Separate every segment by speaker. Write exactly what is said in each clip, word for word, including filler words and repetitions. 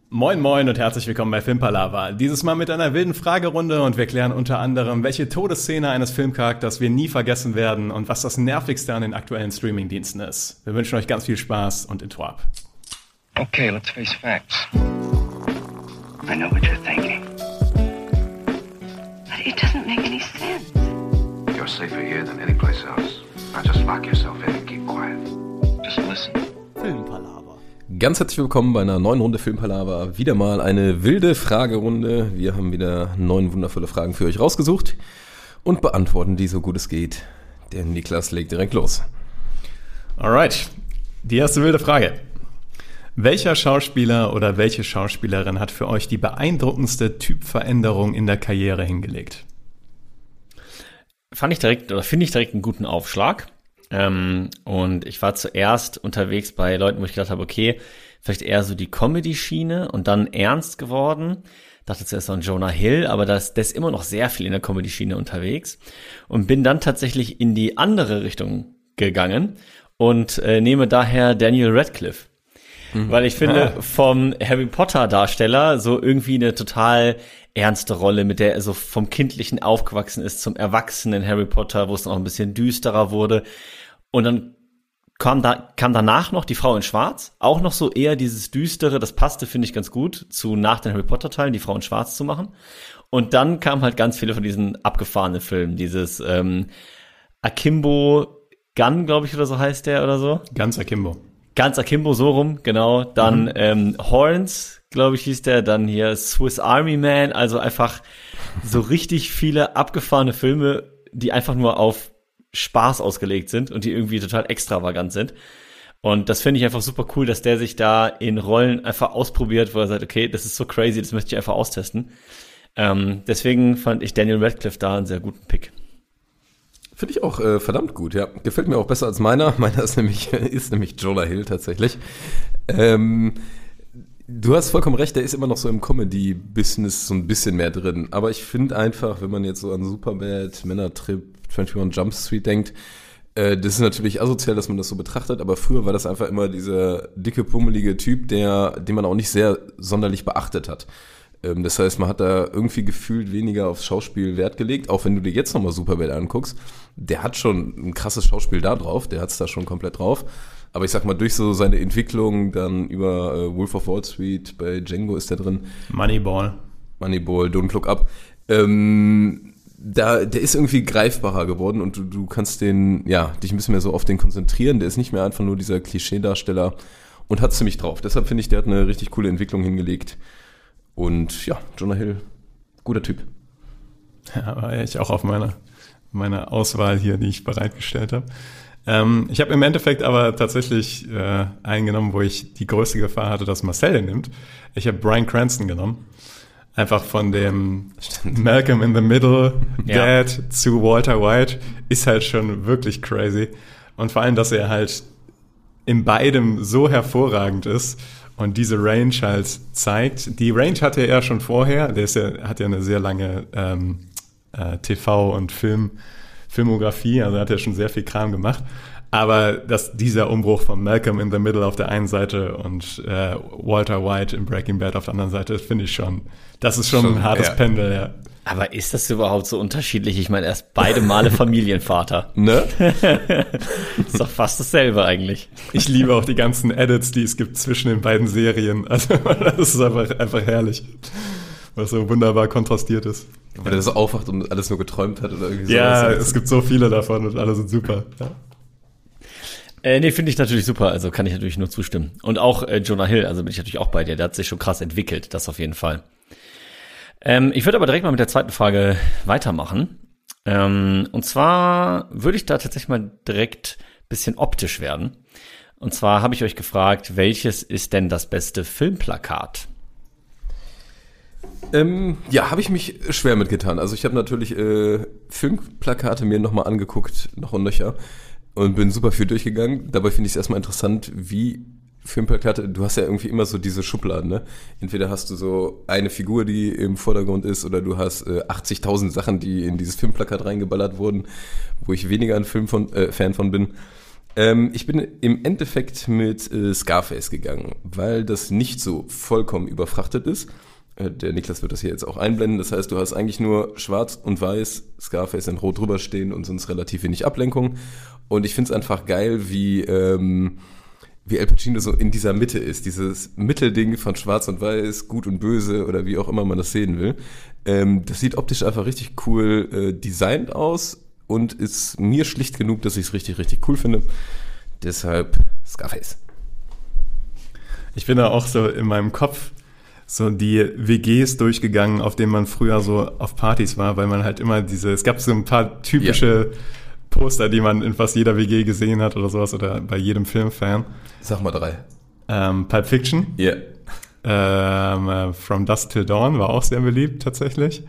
Speaker 1: Moin moin und herzlich willkommen bei Filmpalava. Dieses Mal mit einer wilden Fragerunde und wir klären unter anderem, welche Todesszene eines Filmcharakters wir nie vergessen werden und was das Nervigste an den aktuellen Streamingdiensten ist. Wir wünschen euch ganz viel Spaß und Intro ab.
Speaker 2: Okay, let's face facts. I know what you're thinking.
Speaker 3: But it doesn't make any sense.
Speaker 4: You're safer here than any place else. Now just lock yourself in and keep quiet.
Speaker 2: Just listen.
Speaker 1: Filmpalava.
Speaker 5: Ganz herzlich willkommen bei einer neuen Runde Filmpalava. Wieder mal eine wilde Fragerunde. Wir haben wieder neun wundervolle Fragen für euch rausgesucht und beantworten die so gut es geht. Der Niklas legt direkt los.
Speaker 1: Alright, die erste wilde Frage. Welcher Schauspieler oder welche Schauspielerin hat für euch die beeindruckendste Typveränderung in der Karriere hingelegt?
Speaker 6: Fand ich direkt, oder finde ich direkt einen guten Aufschlag. Ähm, und ich war zuerst unterwegs bei Leuten, wo ich gedacht habe, okay, vielleicht eher so die Comedy-Schiene und dann ernst geworden. Dachte zuerst an Jonah Hill, aber das, der ist immer noch sehr viel in der Comedy-Schiene unterwegs. Und bin dann tatsächlich in die andere Richtung gegangen und äh, nehme daher Daniel Radcliffe. Mhm. Weil ich finde, ah. vom Harry Potter-Darsteller so irgendwie eine total ernste Rolle, mit der er so vom Kindlichen aufgewachsen ist zum erwachsenen Harry Potter, wo es dann auch ein bisschen düsterer wurde. Und dann kam da kam danach noch die Frau in Schwarz, auch noch so eher dieses Düstere, das passte, finde ich, ganz gut zu nach den Harry Potter-Teilen, die Frau in Schwarz zu machen. Und dann kamen halt ganz viele von diesen abgefahrenen Filmen, dieses ähm, Akimbo Gun, glaube ich, oder so heißt der oder so.
Speaker 1: Ganz Akimbo.
Speaker 6: Ganz Akimbo, so rum, genau. Dann mhm. ähm, Horns, glaube ich, hieß der. Dann hier Swiss Army Man. Also einfach so richtig viele abgefahrene Filme, die einfach nur auf Spaß ausgelegt sind und die irgendwie total extravagant sind. Und das finde ich einfach super cool, dass der sich da in Rollen einfach ausprobiert, wo er sagt, okay, das ist so crazy, das möchte ich einfach austesten. Ähm, deswegen fand ich Daniel Radcliffe da einen sehr guten Pick.
Speaker 5: Finde ich auch äh, verdammt gut, ja. Gefällt mir auch besser als meiner. Meiner ist nämlich, ist nämlich Jonah Hill tatsächlich. Ähm, du hast vollkommen recht, der ist immer noch so im Comedy-Business so ein bisschen mehr drin. Aber ich finde einfach, wenn man jetzt so an Superbad, Männertrip, einundzwanzig Jump Street denkt, äh, das ist natürlich asozial, dass man das so betrachtet, aber früher war das einfach immer dieser dicke, pummelige Typ, der, den man auch nicht sehr sonderlich beachtet hat. Ähm, das heißt, man hat da irgendwie gefühlt weniger aufs Schauspiel Wert gelegt, auch wenn du dir jetzt nochmal Superbad anguckst. Der hat schon ein krasses Schauspiel da drauf, der hat's da schon komplett drauf. Aber ich sag mal, durch so seine Entwicklung dann über äh, Wolf of Wall Street, bei Django ist der drin.
Speaker 1: Moneyball.
Speaker 5: Moneyball, Don't Look Up. Ähm, da, der ist irgendwie greifbarer geworden und du, du kannst den, ja, dich ein bisschen mehr so auf den konzentrieren. Der ist nicht mehr einfach nur dieser Klischee-Darsteller und hat ziemlich drauf. Deshalb finde ich, der hat eine richtig coole Entwicklung hingelegt. Und ja, Jonah Hill, guter Typ.
Speaker 1: Ja, war ich auch auf meiner, meiner Auswahl hier, die ich bereitgestellt habe. Ähm, ich habe im Endeffekt aber tatsächlich äh, eingenommen, wo ich die größte Gefahr hatte, dass Marcel den nimmt. Ich habe Bryan Cranston genommen. Einfach von dem Malcolm in the Middle Dad ja. zu Walter White ist halt schon wirklich crazy. Und vor allem, dass er halt in beidem so hervorragend ist und diese Range halt zeigt. Die Range hatte er schon vorher. Der ist ja, hat ja eine sehr lange ähm, äh, T V- und Film, Filmografie. Also hat er schon sehr viel Kram gemacht. Aber dass dieser Umbruch von Malcolm in the Middle auf der einen Seite und äh, Walter White in Breaking Bad auf der anderen Seite, finde ich schon, das ist schon, schon ein hartes ja. Pendel, ja.
Speaker 6: Aber ist das überhaupt so unterschiedlich? Ich meine, er ist beide Male Familienvater.
Speaker 5: Ne?
Speaker 6: Ist doch fast dasselbe eigentlich.
Speaker 1: Ich liebe auch die ganzen Edits, die es gibt zwischen den beiden Serien. Also das ist einfach, einfach herrlich, was so wunderbar kontrastiert ist.
Speaker 5: Weil er so aufwacht und alles nur geträumt hat oder irgendwie so.
Speaker 1: Ja, es gibt so viele davon und alle sind super. Ja.
Speaker 6: Äh, nee, finde ich natürlich super, also kann ich natürlich nur zustimmen. Und auch äh, Jonah Hill, also bin ich natürlich auch bei dir, der hat sich schon krass entwickelt, das auf jeden Fall. Ähm, ich würde aber direkt mal mit der zweiten Frage weitermachen. Ähm, und zwar würde ich da tatsächlich mal direkt ein bisschen optisch werden. Und zwar habe ich euch gefragt, welches ist denn das beste Filmplakat?
Speaker 5: Ähm, ja, habe ich mich schwer mitgetan. Also ich habe natürlich äh, Filmplakate mir nochmal angeguckt, noch und nöcher. Und bin super viel durchgegangen. Dabei finde ich es erstmal interessant, wie Filmplakate, du hast ja irgendwie immer so diese Schubladen, ne? Entweder hast du so eine Figur, die im Vordergrund ist, oder du hast äh, achtzigtausend Sachen, die in dieses Filmplakat reingeballert wurden, wo ich weniger ein Film von, äh, Fan von bin. Ähm, ich bin im Endeffekt mit äh, Scarface gegangen, weil das nicht so vollkommen überfrachtet ist. Äh, der Niklas wird das hier jetzt auch einblenden. Das heißt, du hast eigentlich nur schwarz und weiß, Scarface in rot drüber stehen und sonst relativ wenig Ablenkung. Und ich finde es einfach geil, wie... Ähm, wie Al Pacino so in dieser Mitte ist, dieses Mittelding von Schwarz und Weiß, Gut und Böse oder wie auch immer man das sehen will. Ähm, das sieht optisch einfach richtig cool äh, designt aus und ist mir schlicht genug, dass ich es richtig, richtig cool finde. Deshalb Scarface.
Speaker 1: Ich bin da auch so in meinem Kopf so die W Gs durchgegangen, auf denen man früher so auf Partys war, weil man halt immer diese, es gab so ein paar typische ja. Poster, die man in fast jeder W G gesehen hat oder sowas oder bei jedem Filmfan.
Speaker 5: Sag mal drei.
Speaker 1: Ähm, Pulp Fiction.
Speaker 5: Ja.
Speaker 1: Yeah. Ähm, äh, From Dusk Till Dawn war auch sehr beliebt tatsächlich.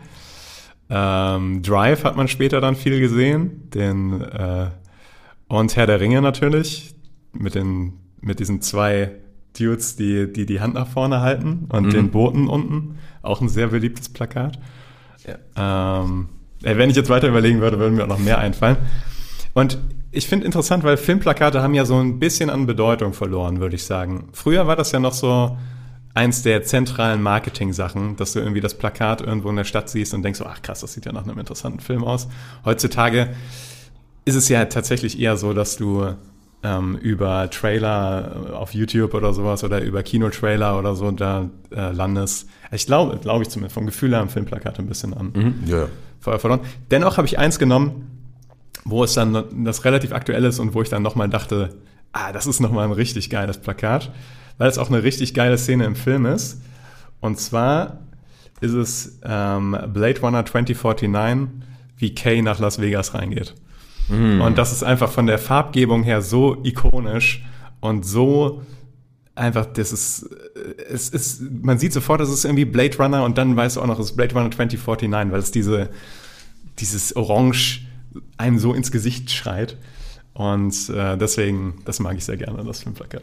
Speaker 1: Ähm, Drive hat man später dann viel gesehen. Den, äh, und Herr der Ringe natürlich. Mit, den, mit diesen zwei Dudes, die, die die Hand nach vorne halten und mhm. den Booten unten. Auch ein sehr beliebtes Plakat. Ja. Ähm, äh, wenn ich jetzt weiter überlegen würde, würden mir auch noch mehr einfallen. Und ich finde interessant, weil Filmplakate haben ja so ein bisschen an Bedeutung verloren, würde ich sagen. Früher war das ja noch so eins der zentralen Marketing-Sachen, dass du irgendwie das Plakat irgendwo in der Stadt siehst und denkst so, ach krass, das sieht ja nach einem interessanten Film aus. Heutzutage ist es ja tatsächlich eher so, dass du ähm, über Trailer auf YouTube oder sowas oder über Kinotrailer oder so da äh, landest. Ich glaube, glaube ich zumindest, vom Gefühl her haben Filmplakate ein bisschen an
Speaker 5: mhm, ja.
Speaker 1: verloren. Dennoch habe ich eins genommen, wo es dann das relativ aktuell ist und wo ich dann nochmal dachte, ah, das ist nochmal ein richtig geiles Plakat, weil es auch eine richtig geile Szene im Film ist. Und zwar ist es ähm, Blade Runner zwanzig neunundvierzig, wie Kay nach Las Vegas reingeht. Mm. Und das ist einfach von der Farbgebung her so ikonisch und so einfach, das ist, es ist, man sieht sofort, das ist irgendwie Blade Runner und dann weißt du auch noch, es ist Blade Runner zwanzig neunundvierzig, weil es diese, dieses Orange einem so ins Gesicht schreit. Und äh, deswegen, das mag ich sehr gerne, das Filmplakat.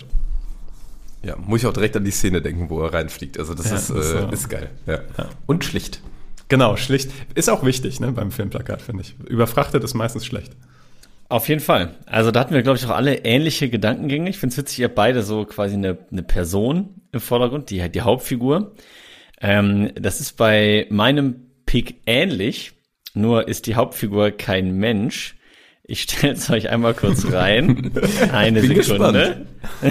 Speaker 5: Ja, muss ich auch direkt an die Szene denken, wo er reinfliegt. Also das, ja, ist, das äh, ist geil. Ja. Ja. Und schlicht.
Speaker 1: Genau, schlicht. Ist auch wichtig, ne, beim Filmplakat, finde ich. Überfrachtet ist meistens schlecht.
Speaker 6: Auf jeden Fall. Also da hatten wir, glaube ich, auch alle ähnliche Gedankengänge. Ich finde es witzig, ihr habt beide so quasi eine, eine Person im Vordergrund, die, die Hauptfigur. Ähm, das ist bei meinem Pick ähnlich. Nur ist die Hauptfigur kein Mensch. Ich stelle es euch einmal kurz rein. Eine Bin Sekunde.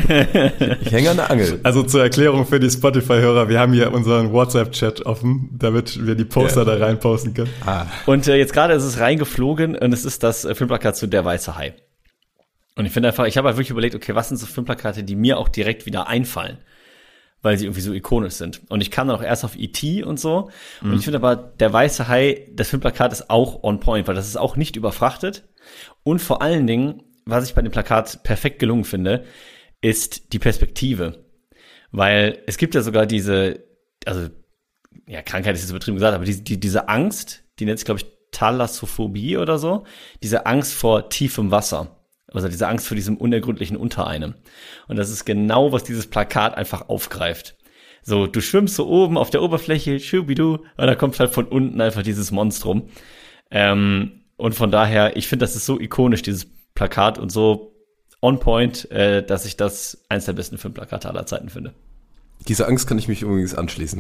Speaker 5: Ich hänge an der Angel.
Speaker 1: Also zur Erklärung für die Spotify-Hörer, wir haben hier unseren WhatsApp-Chat offen, damit wir die Poster ja. da reinposten können.
Speaker 6: Ah. Und äh, jetzt gerade ist es reingeflogen und es ist das äh, Filmplakat zu Der Weiße Hai. Und ich finde einfach, ich habe halt wirklich überlegt, okay, was sind so Filmplakate, die mir auch direkt wieder einfallen? Weil sie irgendwie so ikonisch sind. Und ich kam dann auch erst auf E T und so. Und mhm. ich finde aber, Der Weiße Hai, das Filmplakat ist auch on point, weil das ist auch nicht überfrachtet. Und vor allen Dingen, was ich bei dem Plakat perfekt gelungen finde, ist die Perspektive. Weil es gibt ja sogar diese, also, ja, Krankheit ist jetzt übertrieben gesagt, aber die, die, diese Angst, die nennt sich, glaube ich, Thalassophobie oder so, diese Angst vor tiefem Wasser. Also diese Angst vor diesem unergründlichen unter einem. Und das ist genau, was dieses Plakat einfach aufgreift. So, du schwimmst so oben auf der Oberfläche, schubidu, und da kommt halt von unten einfach dieses Monstrum. Ähm, und von daher, ich finde, das ist so ikonisch, dieses Plakat, und so on point, äh, dass ich das eins der besten Filmplakate aller Zeiten finde.
Speaker 5: Diese Angst kann ich mich übrigens anschließen.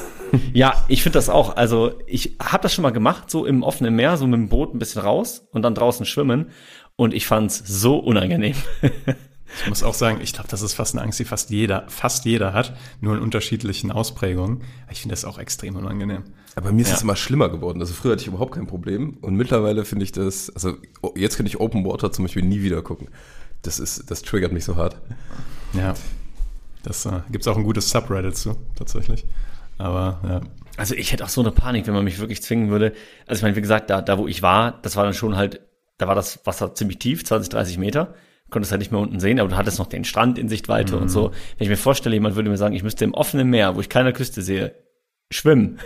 Speaker 6: Ja, ich finde das auch. Also ich habe das schon mal gemacht, so im offenen Meer, so mit dem Boot ein bisschen raus und dann draußen schwimmen. Und ich fand's so unangenehm.
Speaker 1: Ich muss auch sagen, ich glaube, das ist fast eine Angst, die fast jeder, fast jeder hat, nur in unterschiedlichen Ausprägungen. Ich finde das auch extrem unangenehm.
Speaker 5: Aber mir ist es ja. immer schlimmer geworden. Also früher hatte ich überhaupt kein Problem. Und mittlerweile finde ich das, also jetzt könnte ich Open Water zum Beispiel nie wieder gucken. Das ist, das triggert mich so hart.
Speaker 1: Ja, das äh, gibt's auch ein gutes Subreddit zu, tatsächlich. Aber, ja.
Speaker 6: Also ich hätte auch so eine Panik, wenn man mich wirklich zwingen würde. Also ich meine, wie gesagt, da, da wo ich war, das war dann schon halt, da war das Wasser ziemlich tief, zwanzig, dreißig Meter. Du konntest halt nicht mehr unten sehen, aber du hattest noch den Strand in Sichtweite mhm. und so. Wenn ich mir vorstelle, jemand würde mir sagen, ich müsste im offenen Meer, wo ich keine Küste sehe, schwimmen.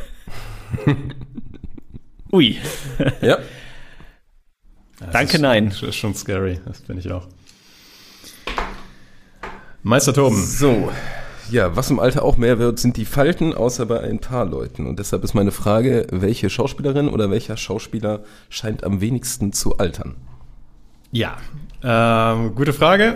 Speaker 6: Ui.
Speaker 5: Ja.
Speaker 6: Danke,
Speaker 1: ist,
Speaker 6: nein.
Speaker 1: Das ist schon scary, das finde ich auch. Meister Toben.
Speaker 5: So, ja, was im Alter auch mehr wird, sind die Falten, außer bei ein paar Leuten. Und deshalb ist meine Frage, welche Schauspielerin oder welcher Schauspieler scheint am wenigsten zu altern?
Speaker 1: Ja, ähm, gute Frage.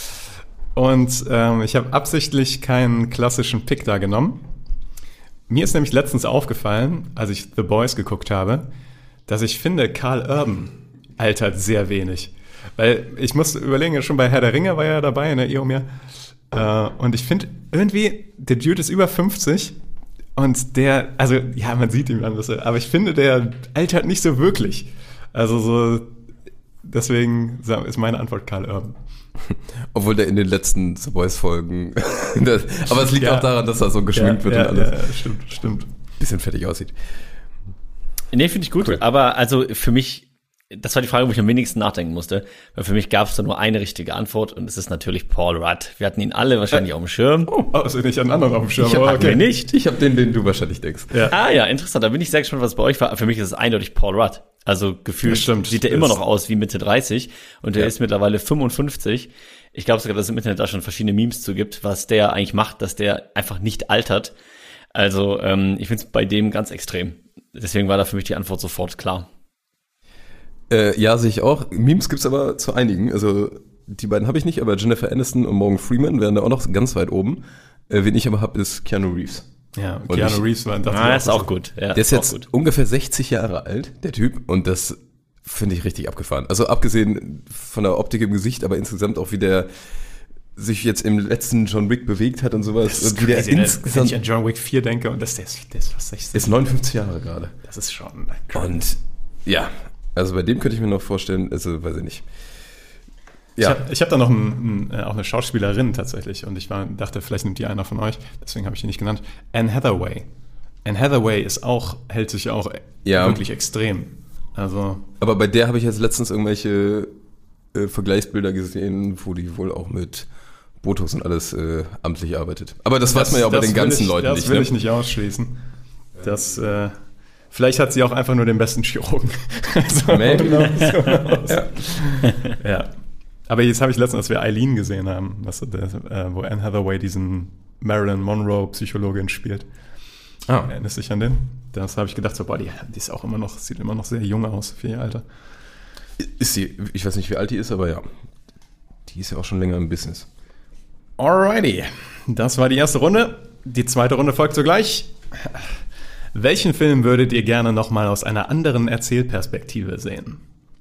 Speaker 1: Und ähm, ich habe absichtlich keinen klassischen Pick da genommen. Mir ist nämlich letztens aufgefallen, als ich The Boys geguckt habe, dass ich finde, Karl Urban altert sehr wenig. Weil ich musste überlegen, schon bei Herr der Ringe war er dabei, ne, Eomer. Äh, und ich finde irgendwie, der Dude ist über fünfzig und der, also ja, man sieht ihn an, aber ich finde, der altert nicht so wirklich. Also so, deswegen ist meine Antwort Karl Urban.
Speaker 5: Obwohl der in den letzten The Boys-Folgen, aber es liegt
Speaker 1: ja.
Speaker 5: auch daran, dass er so geschminkt
Speaker 1: ja,
Speaker 5: wird
Speaker 1: ja,
Speaker 5: und alles.
Speaker 1: Ja, stimmt, stimmt.
Speaker 5: Bisschen fertig aussieht.
Speaker 6: Nee, finde ich gut, cool. Aber also für mich, das war die Frage, wo ich am wenigsten nachdenken musste, weil für mich gab es da nur eine richtige Antwort und es ist natürlich Paul Rudd. Wir hatten ihn alle wahrscheinlich äh, auf dem Schirm.
Speaker 1: Oh, also nicht einen anderen auf dem Schirm.
Speaker 5: Ich hab,
Speaker 1: aber okay.
Speaker 6: nicht.
Speaker 5: Ich habe den, den du wahrscheinlich denkst.
Speaker 6: Ja. Ah ja, interessant. Da bin ich sehr gespannt, was es bei euch war. Für mich ist es eindeutig Paul Rudd. Also gefühlt
Speaker 1: stimmt,
Speaker 6: sieht er immer noch aus wie Mitte dreißig und er ja. ist mittlerweile fünfundfünfzig. Ich glaube sogar, dass es im Internet da schon verschiedene Memes zu gibt, was der eigentlich macht, dass der einfach nicht altert. Also ähm, ich finde es bei dem ganz extrem. Deswegen war da für mich die Antwort sofort klar.
Speaker 5: Äh, ja, sehe ich auch. Memes gibt's aber zu einigen. Also die beiden habe ich nicht, aber Jennifer Aniston und Morgan Freeman wären da auch noch ganz weit oben. Äh, wen ich aber habe, ist Keanu Reeves.
Speaker 1: Ja,
Speaker 5: und
Speaker 1: Keanu
Speaker 5: ich,
Speaker 1: Reeves war das
Speaker 6: ah, ist auch gut. Ja,
Speaker 5: der ist jetzt
Speaker 6: gut.
Speaker 5: ungefähr sechzig Jahre alt, der Typ, und das finde ich richtig abgefahren. Also abgesehen von der Optik im Gesicht, aber insgesamt auch wie der sich jetzt im letzten John Wick bewegt hat und sowas.
Speaker 1: Das ist
Speaker 5: und wie
Speaker 1: crazy,
Speaker 5: der
Speaker 1: ne?
Speaker 5: insgesamt
Speaker 1: Wenn ich an John Wick vier denke und das, der, ist, der ist fast sechzig.
Speaker 5: Ist neunundfünfzig Jahre gerade.
Speaker 1: Das ist schon crazy.
Speaker 5: Und ja, also bei dem könnte ich mir noch vorstellen, also weiß ich nicht. Ja.
Speaker 1: Ich habe ich hab da noch ein, ein, auch eine Schauspielerin tatsächlich und ich war, dachte, vielleicht nimmt die einer von euch, deswegen habe ich die nicht genannt. Anne Hathaway. Anne Hathaway ist auch, hält sich auch
Speaker 5: ja.
Speaker 1: wirklich extrem. Also.
Speaker 5: Aber bei der habe ich jetzt letztens irgendwelche äh, Vergleichsbilder gesehen, wo die wohl auch mit Botox und alles äh, amtlich arbeitet. Aber das, das weiß man ja auch bei den ganzen
Speaker 1: ich,
Speaker 5: Leuten
Speaker 1: das
Speaker 5: nicht.
Speaker 1: Das will
Speaker 5: ne?
Speaker 1: ich nicht ausschließen. Das, äh, vielleicht hat sie auch einfach nur den besten Chirurgen. Also, ja. ja. Aber jetzt habe ich letztens, als wir Eileen gesehen haben, was, der, äh, wo Anne Hathaway diesen Marilyn Monroe Psychologin spielt. Ah. Erinnerst du dich an den? Das habe ich gedacht, so, boah, die, die ist auch immer noch, sieht immer noch sehr jung aus für ihr Alter.
Speaker 5: Ist sie, ich weiß nicht, wie alt die ist, aber ja. Die ist ja auch schon länger im Business.
Speaker 1: Alrighty. Das war die erste Runde. Die zweite Runde folgt sogleich. Welchen Film würdet ihr gerne nochmal aus einer anderen Erzählperspektive sehen?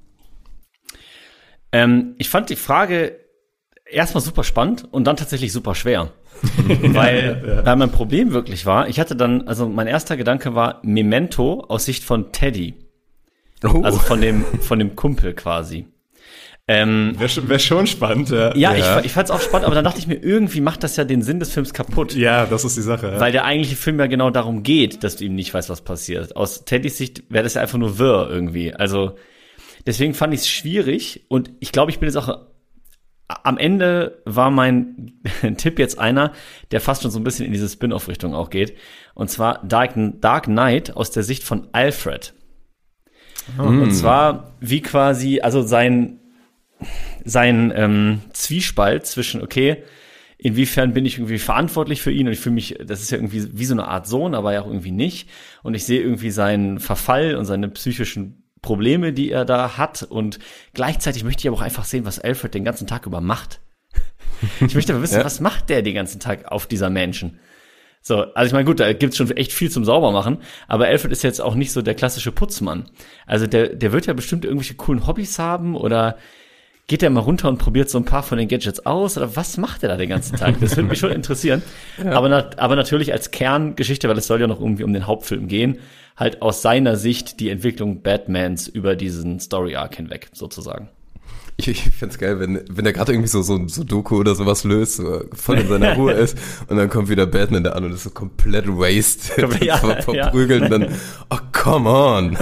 Speaker 6: Ähm, ich fand die Frage erstmal super spannend und dann tatsächlich super schwer. weil, ja, ja. weil mein Problem wirklich war, ich hatte dann, also mein erster Gedanke war Memento aus Sicht von Teddy. Oh. Also von dem, von dem Kumpel quasi. Ähm,
Speaker 1: Wäre wär schon spannend, ja.
Speaker 6: Ja,
Speaker 1: ja.
Speaker 6: ich, ich fand es auch spannend, aber dann dachte ich mir, irgendwie macht das ja den Sinn des Films kaputt.
Speaker 1: Ja, das ist die Sache. Ja.
Speaker 6: Weil der eigentliche Film ja genau darum geht, dass du ihm nicht weißt, was passiert. Aus Teddys Sicht wäre das ja einfach nur wirr irgendwie. Also deswegen fand ich es schwierig und ich glaube, ich bin jetzt auch am Ende war mein Tipp jetzt einer, der fast schon so ein bisschen in diese Spin-off-Richtung auch geht. Und zwar Dark, Dark Knight aus der Sicht von Alfred. Oh. Und zwar wie quasi, also sein, sein ähm, Zwiespalt zwischen, okay, inwiefern bin ich irgendwie verantwortlich für ihn und ich fühle mich, das ist ja irgendwie wie so eine Art Sohn, aber ja auch irgendwie nicht. Und ich sehe irgendwie seinen Verfall und seine psychischen Probleme, die er da hat und gleichzeitig möchte ich aber auch einfach sehen, was Alfred den ganzen Tag über macht. Ich möchte aber wissen, ja. was macht der den ganzen Tag auf dieser Mansion? So, also ich meine, gut, da gibt's schon echt viel zum Saubermachen, aber Alfred ist jetzt auch nicht so der klassische Putzmann. Also der, der wird ja bestimmt irgendwelche coolen Hobbys haben oder geht der mal runter und probiert so ein paar von den Gadgets aus oder was macht er da den ganzen Tag? Das würde mich schon interessieren. Ja. Aber, na, aber natürlich als Kerngeschichte, weil es soll ja noch irgendwie um den Hauptfilm gehen, halt aus seiner Sicht die Entwicklung Batmans über diesen Story-Arc hinweg, sozusagen.
Speaker 5: Ich, ich find's geil, wenn, wenn der gerade irgendwie so, so, so Doku oder sowas löst, so voll in seiner Ruhe ist und dann kommt wieder Batman da an und ist so komplett waste,
Speaker 6: ja,
Speaker 5: ver, verprügelt ja. und dann, oh, come on.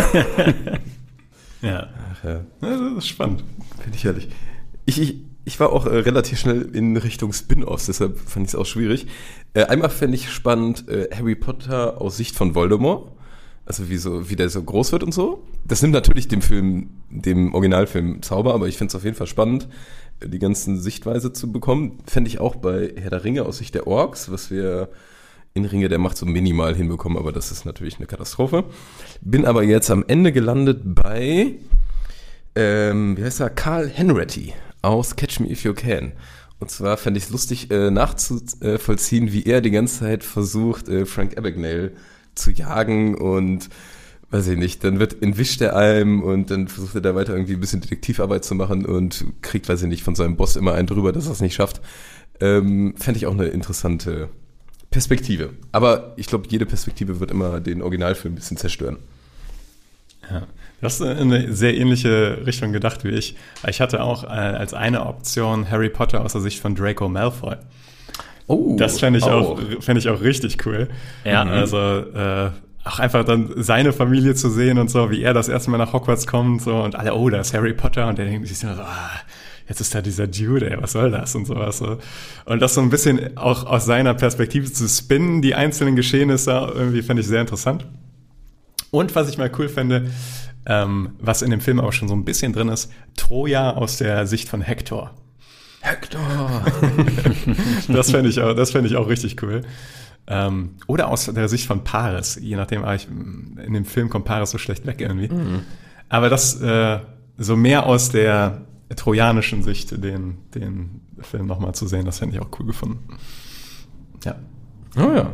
Speaker 1: Ja.
Speaker 5: Ach, ja.
Speaker 1: Das ist spannend.
Speaker 5: Finde ich herrlich. Ich, ich, ich war auch äh, relativ schnell in Richtung Spin-Offs, deshalb fand ich es auch schwierig. Äh, einmal fände ich spannend äh, Harry Potter aus Sicht von Voldemort. Also wie, so, wie der so groß wird und so. Das nimmt natürlich dem Film, dem Originalfilm Zauber, aber ich finde es auf jeden Fall spannend, die ganzen Sichtweise zu bekommen. Fände ich auch bei Herr der Ringe aus Sicht der Orks, was wir in Ringe der Macht so minimal hinbekommen, aber das ist natürlich eine Katastrophe. Bin aber jetzt am Ende gelandet bei Ähm, wie heißt er? Carl Henretti aus Catch Me If You Can. Und zwar fände ich es lustig, äh, nachzuvollziehen, wie er die ganze Zeit versucht, äh, Frank Abagnale zu jagen und weiß ich nicht, dann wird entwischt er einem und dann versucht er da weiter irgendwie ein bisschen Detektivarbeit zu machen und kriegt, weiß ich nicht, von seinem Boss immer einen drüber, dass er es nicht schafft. Ähm, fände ich auch eine interessante Perspektive. Aber ich glaube, jede Perspektive wird immer den Originalfilm ein bisschen zerstören.
Speaker 1: Ja, du hast in eine sehr ähnliche Richtung gedacht wie ich. Ich hatte auch äh, als eine Option Harry Potter aus der Sicht von Draco Malfoy.
Speaker 5: Oh,
Speaker 1: das fände ich
Speaker 5: auch.
Speaker 1: auch, fände ich auch richtig cool.
Speaker 6: Ja.
Speaker 1: Also äh, auch einfach dann seine Familie zu sehen und so, wie er das erste Mal nach Hogwarts kommt so und alle, oh, da ist Harry Potter und der denkt sich so, ah, jetzt ist da dieser Dude, ey, was soll das und sowas so. Und das so ein bisschen auch aus seiner Perspektive zu spinnen, die einzelnen Geschehnisse, irgendwie fände ich sehr interessant. Und was ich mal cool fände, ähm, was in dem Film auch schon so ein bisschen drin ist, Troja aus der Sicht von Hector.
Speaker 5: Hector!
Speaker 1: Das fände ich auch, das fände ich auch richtig cool. Ähm, oder aus der Sicht von Paris, je nachdem, aber ich, in dem Film kommt Paris so schlecht weg irgendwie. Mhm. Aber das äh, so mehr aus der trojanischen Sicht, den, den Film nochmal zu sehen, das fände ich auch cool gefunden. Ja.
Speaker 5: Oh ja.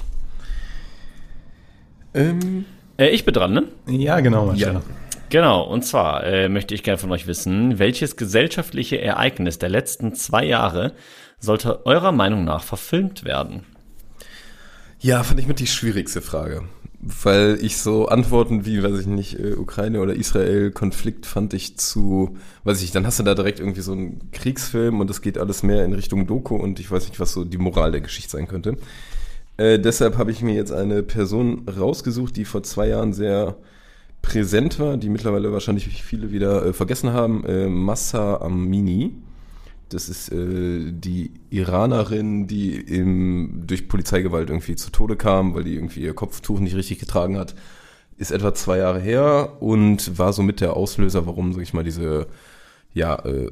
Speaker 5: Ähm,
Speaker 6: Äh, ich bin dran, ne?
Speaker 1: Ja, genau, Marcella.
Speaker 5: Ja.
Speaker 6: Genau, und zwar äh, möchte ich gerne von euch wissen, welches gesellschaftliche Ereignis der letzten zwei Jahre sollte eurer Meinung nach verfilmt werden?
Speaker 5: Ja, fand ich mit die schwierigste Frage. Weil ich so Antworten wie, weiß ich nicht, Ukraine oder Israel-Konflikt fand ich zu, weiß ich nicht, dann hast du da direkt irgendwie so einen Kriegsfilm und es geht alles mehr in Richtung Doku und ich weiß nicht, was so die Moral der Geschichte sein könnte. Äh, deshalb habe ich mir jetzt eine Person rausgesucht, die vor zwei Jahren sehr präsent war, die mittlerweile wahrscheinlich viele wieder äh, vergessen haben, äh, Mahsa Amini. Das ist äh, die Iranerin, die im, durch Polizeigewalt irgendwie zu Tode kam, weil die irgendwie ihr Kopftuch nicht richtig getragen hat. Ist etwa zwei Jahre her und war somit der Auslöser, warum, sag ich mal, diese ja, äh,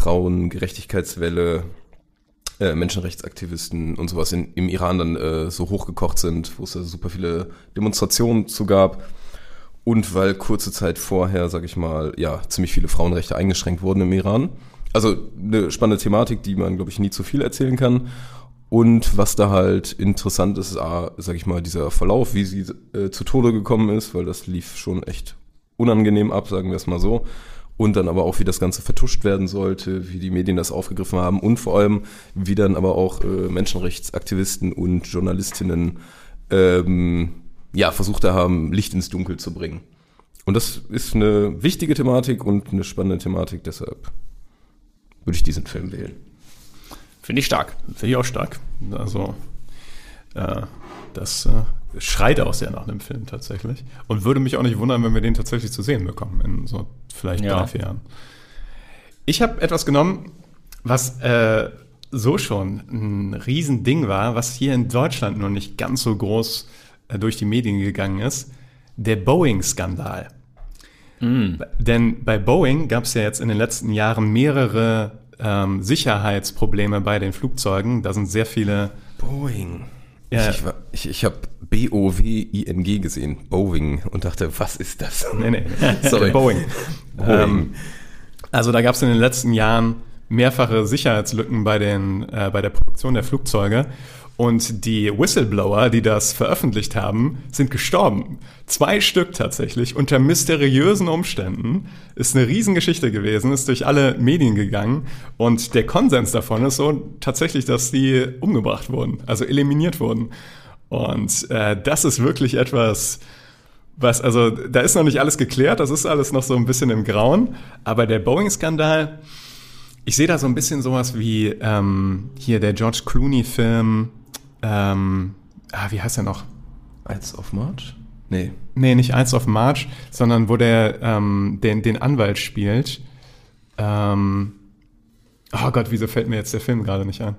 Speaker 5: Frauengerechtigkeitswelle, äh, Menschenrechtsaktivisten und sowas in, im Iran dann äh, so hochgekocht sind, wo es da super viele Demonstrationen zu gab. Und weil kurze Zeit vorher, sag ich mal, ja, ziemlich viele Frauenrechte eingeschränkt wurden im Iran. Also eine spannende Thematik, die man, glaube ich, nie zu viel erzählen kann. Und was da halt interessant ist, ist, sag ich mal, dieser Verlauf, wie sie äh, zu Tode gekommen ist, weil das lief schon echt unangenehm ab, sagen wir es mal so. Und dann aber auch, wie das Ganze vertuscht werden sollte, wie die Medien das aufgegriffen haben und vor allem, wie dann aber auch äh, Menschenrechtsaktivisten und Journalistinnen ähm, ja, versucht haben, Licht ins Dunkel zu bringen. Und das ist eine wichtige Thematik und eine spannende Thematik, deshalb würde ich diesen Film wählen.
Speaker 6: Finde ich stark.
Speaker 1: Finde ich auch stark. Also, äh, das äh, schreit auch sehr nach einem Film tatsächlich. Und würde mich auch nicht wundern, wenn wir den tatsächlich zu sehen bekommen in so vielleicht
Speaker 6: Ja.
Speaker 1: drei, vier Jahren. Ich habe etwas genommen, was äh, so schon ein Riesending war, was hier in Deutschland noch nicht ganz so groß äh, durch die Medien gegangen ist. Der Boeing-Skandal. Mm. Denn bei Boeing gab es ja jetzt in den letzten Jahren mehrere ähm, Sicherheitsprobleme bei den Flugzeugen. Da sind sehr viele...
Speaker 5: Boeing.
Speaker 1: Ja.
Speaker 5: Ich, ich, ich, ich habe B O W I N G gesehen, Boeing, und dachte, was ist das?
Speaker 1: Nee, nee,
Speaker 5: Sorry.
Speaker 1: Boeing.
Speaker 5: Boeing.
Speaker 1: Ähm, also da gab es in den letzten Jahren mehrfache Sicherheitslücken bei, den, äh, bei der Produktion der Flugzeuge. Und die Whistleblower, die das veröffentlicht haben, sind gestorben. Zwei Stück tatsächlich, unter mysteriösen Umständen. Ist eine Riesengeschichte gewesen, ist durch alle Medien gegangen. Und der Konsens davon ist so tatsächlich, dass die umgebracht wurden, also eliminiert wurden. Und äh, das ist wirklich etwas, was, also da ist noch nicht alles geklärt, das ist alles noch so ein bisschen im Grauen. Aber der Boeing-Skandal, ich sehe da so ein bisschen sowas wie ähm, hier der George Clooney-Film, ähm, ah, wie heißt der noch?
Speaker 5: Ides of March? Nee.
Speaker 1: Nee, nicht Ides of March, sondern wo der ähm, den, den Anwalt spielt. Ähm, oh Gott, wieso fällt mir jetzt der Film gerade nicht ein?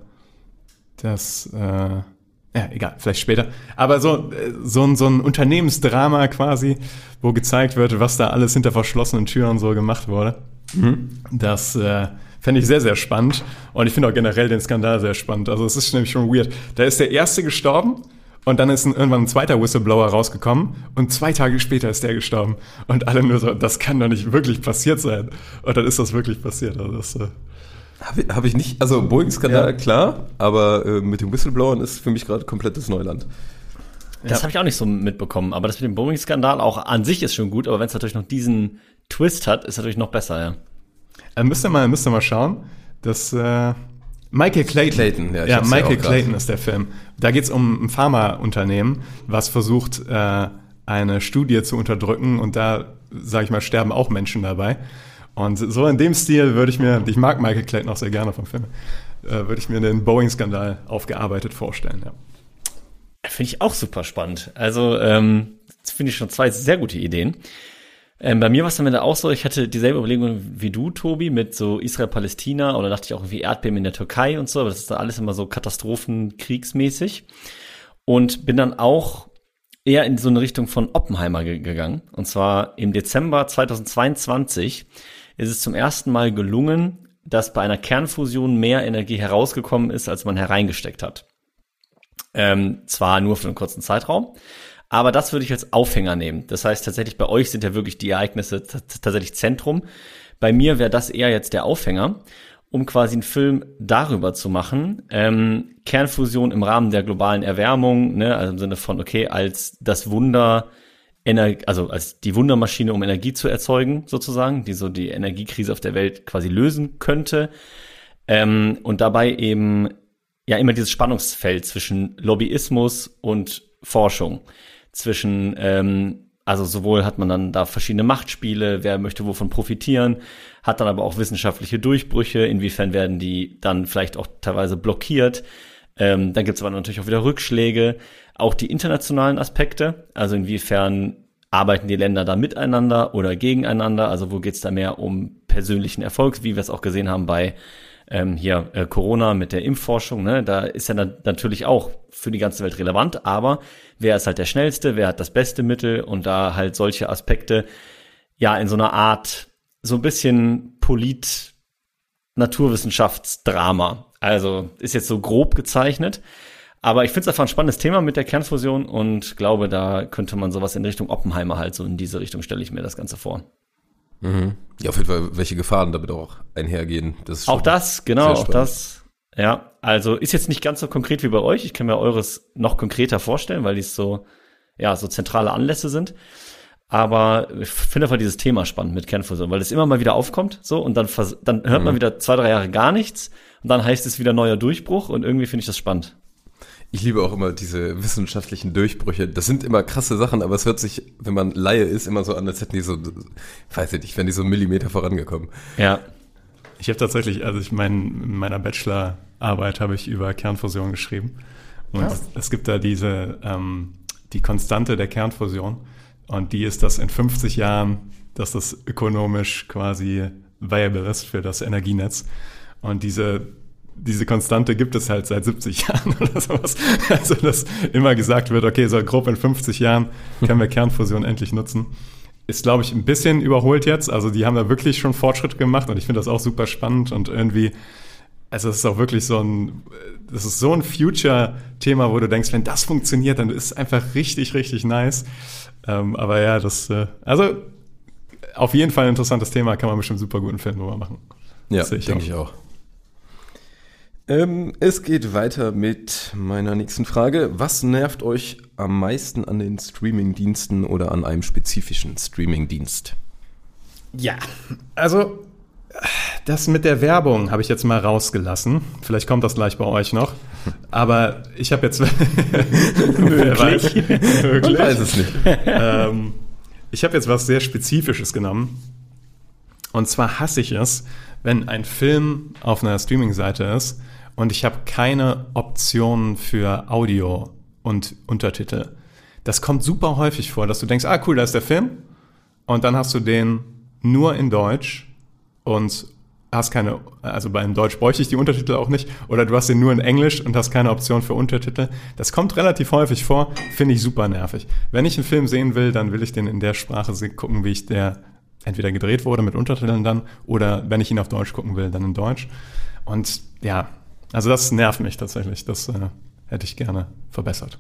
Speaker 1: Das, äh, ja, egal, vielleicht später. Aber so, so, ein, so ein Unternehmensdrama quasi, wo gezeigt wird, was da alles hinter verschlossenen Türen so gemacht wurde. Mhm. Das äh, fände ich sehr, sehr spannend. Und ich finde auch generell den Skandal sehr spannend. Also es ist nämlich schon weird. Da ist der Erste gestorben Und dann ist ein, irgendwann ein zweiter Whistleblower rausgekommen und zwei Tage später ist der gestorben. Und alle nur so, das kann doch nicht wirklich passiert sein. Und dann ist das wirklich passiert. Also das, äh
Speaker 5: Habe hab ich nicht, also Boeing-Skandal,
Speaker 1: Ja.
Speaker 5: klar, aber äh, mit den Whistleblowern ist für mich gerade komplettes Neuland.
Speaker 6: Das
Speaker 1: Ja.
Speaker 6: habe ich auch nicht so mitbekommen. Aber das mit dem Boeing-Skandal auch an sich ist schon gut. Aber wenn es natürlich noch diesen Twist hat, ist natürlich noch besser, ja.
Speaker 1: äh, müsst ihr mal, müsst ihr mal schauen, dass äh, Michael Clayton,
Speaker 5: Clayton, ja, ich
Speaker 1: ja,
Speaker 5: hab's ja
Speaker 1: Michael
Speaker 5: auch grad.
Speaker 1: Clayton ist der Film. Da geht es um ein Pharmaunternehmen, was versucht, äh, eine Studie zu unterdrücken und da, sag ich mal, sterben auch Menschen dabei. Und so in dem Stil würde ich mir, ich mag Michael Clayton auch sehr gerne vom Film, äh, würde ich mir den Boeing-Skandal aufgearbeitet vorstellen, ja.
Speaker 6: Finde ich auch super spannend. Also, ähm, das finde ich schon zwei sehr gute Ideen. Ähm, bei mir war es dann auch so, ich hatte dieselbe Überlegung wie du, Tobi, mit so Israel-Palästina oder dachte ich auch irgendwie Erdbeben in der Türkei und so, aber das ist dann alles immer so Katastrophenkriegsmäßig. Und bin dann auch eher in so eine Richtung von Oppenheimer ge- gegangen. Und zwar im Dezember zweitausendzweiundzwanzig ist es zum ersten Mal gelungen, dass bei einer Kernfusion mehr Energie herausgekommen ist, als man hereingesteckt hat. Ähm, zwar nur für einen kurzen Zeitraum, aber das würde ich als Aufhänger nehmen. Das heißt tatsächlich, bei euch sind ja wirklich die Ereignisse t- tatsächlich Zentrum. Bei mir wäre das eher jetzt der Aufhänger, um quasi einen Film darüber zu machen, ähm, Kernfusion im Rahmen der globalen Erwärmung, ne, also im Sinne von, okay, als das Wunder, Ener- also als die Wundermaschine, um Energie zu erzeugen, sozusagen, die so die Energiekrise auf der Welt quasi lösen könnte. Ähm, und dabei eben ja immer dieses Spannungsfeld zwischen Lobbyismus und Forschung. Zwischen, ähm, also sowohl hat man dann da verschiedene Machtspiele, wer möchte wovon profitieren, hat dann aber auch wissenschaftliche Durchbrüche, inwiefern werden die dann vielleicht auch teilweise blockiert. Ähm, dann gibt es aber natürlich auch wieder Rückschläge, auch die internationalen Aspekte, also inwiefern arbeiten die Länder da miteinander oder gegeneinander, also wo geht es da mehr um persönlichen Erfolg, wie wir es auch gesehen haben bei ähm, hier äh, Corona mit der Impfforschung, ne? Da ist ja na- natürlich auch für die ganze Welt relevant, aber wer ist halt der Schnellste, wer hat das beste Mittel und da halt solche Aspekte ja in so einer Art so ein bisschen Polit-Naturwissenschaftsdrama. Also ist jetzt so grob gezeichnet. Aber ich finde es einfach ein spannendes Thema mit der Kernfusion und glaube, da könnte man sowas in Richtung Oppenheimer halt so in diese Richtung stelle ich mir das Ganze vor.
Speaker 5: Mhm. Ja, auf jeden Fall, welche Gefahren damit auch einhergehen. Das ist
Speaker 6: Auch das, genau,
Speaker 5: sehr
Speaker 6: auch
Speaker 5: spannend.
Speaker 6: das. Ja, also ist jetzt nicht ganz so konkret wie bei euch. Ich kann mir eures noch konkreter vorstellen, weil dies so, ja, so zentrale Anlässe sind. Aber ich finde einfach dieses Thema spannend mit Kernfusion, weil es immer mal wieder aufkommt, so, und dann, vers- dann hört man wieder zwei, drei Jahre gar nichts und dann heißt es wieder neuer Durchbruch und irgendwie finde ich das spannend.
Speaker 5: Ich liebe auch immer diese wissenschaftlichen Durchbrüche. Das sind immer krasse Sachen, aber es hört sich, wenn man Laie ist, immer so an, als hätten die so, weiß ich nicht, wären die so einen Millimeter vorangekommen.
Speaker 6: Ja.
Speaker 1: Ich habe tatsächlich, also ich mein, in meiner Bachelorarbeit habe ich über Kernfusion geschrieben. Und
Speaker 6: Ja.
Speaker 1: es gibt da diese, ähm, die Konstante der Kernfusion. Und die ist, dass in fünfzig Jahren, dass das ökonomisch quasi viable ist für das Energienetz. Und diese, diese Konstante gibt es halt seit siebzig Jahren oder sowas. Also, dass immer gesagt wird, okay, so grob in fünfzig Jahren können wir Kernfusion endlich nutzen. Ist, glaube ich, ein bisschen überholt jetzt. Also die haben da wirklich schon Fortschritte gemacht und ich finde das auch super spannend und irgendwie, also es ist auch wirklich so ein, das ist so ein Future-Thema, wo du denkst, wenn das funktioniert, dann ist es einfach richtig, richtig nice. Ähm, aber ja, das, äh, also auf jeden Fall ein interessantes Thema, kann man bestimmt super guten Film drüber machen.
Speaker 5: Ja,
Speaker 1: Sehe ich
Speaker 5: denke
Speaker 1: auch.
Speaker 5: ich auch. Ähm, es geht weiter mit meiner nächsten Frage. Was nervt euch am meisten an den Streaming-Diensten oder an einem spezifischen Streaming-Dienst?
Speaker 1: Ja, also das mit der Werbung habe ich jetzt mal rausgelassen. Vielleicht kommt das gleich bei euch noch. Aber ich habe jetzt... Wer weiß. Wirklich?
Speaker 5: Man weiß es nicht.
Speaker 1: ähm, ich habe jetzt was sehr Spezifisches genommen. Und zwar hasse ich es, wenn ein Film auf einer Streaming-Seite ist und ich habe keine Optionen für Audio und Untertitel. Das kommt super häufig vor, dass du denkst, ah cool, da ist der Film. Und dann hast du den nur in Deutsch und hast keine, also beim Deutsch bräuchte ich die Untertitel auch nicht. Oder du hast den nur in Englisch und hast keine Option für Untertitel. Das kommt relativ häufig vor, finde ich super nervig. Wenn ich einen Film sehen will, dann will ich den in der Sprache gucken, wie ich der entweder gedreht wurde mit Untertiteln dann oder wenn ich ihn auf Deutsch gucken will, dann in Deutsch. Und ja, also das nervt mich tatsächlich. Das äh, hätte ich gerne verbessert.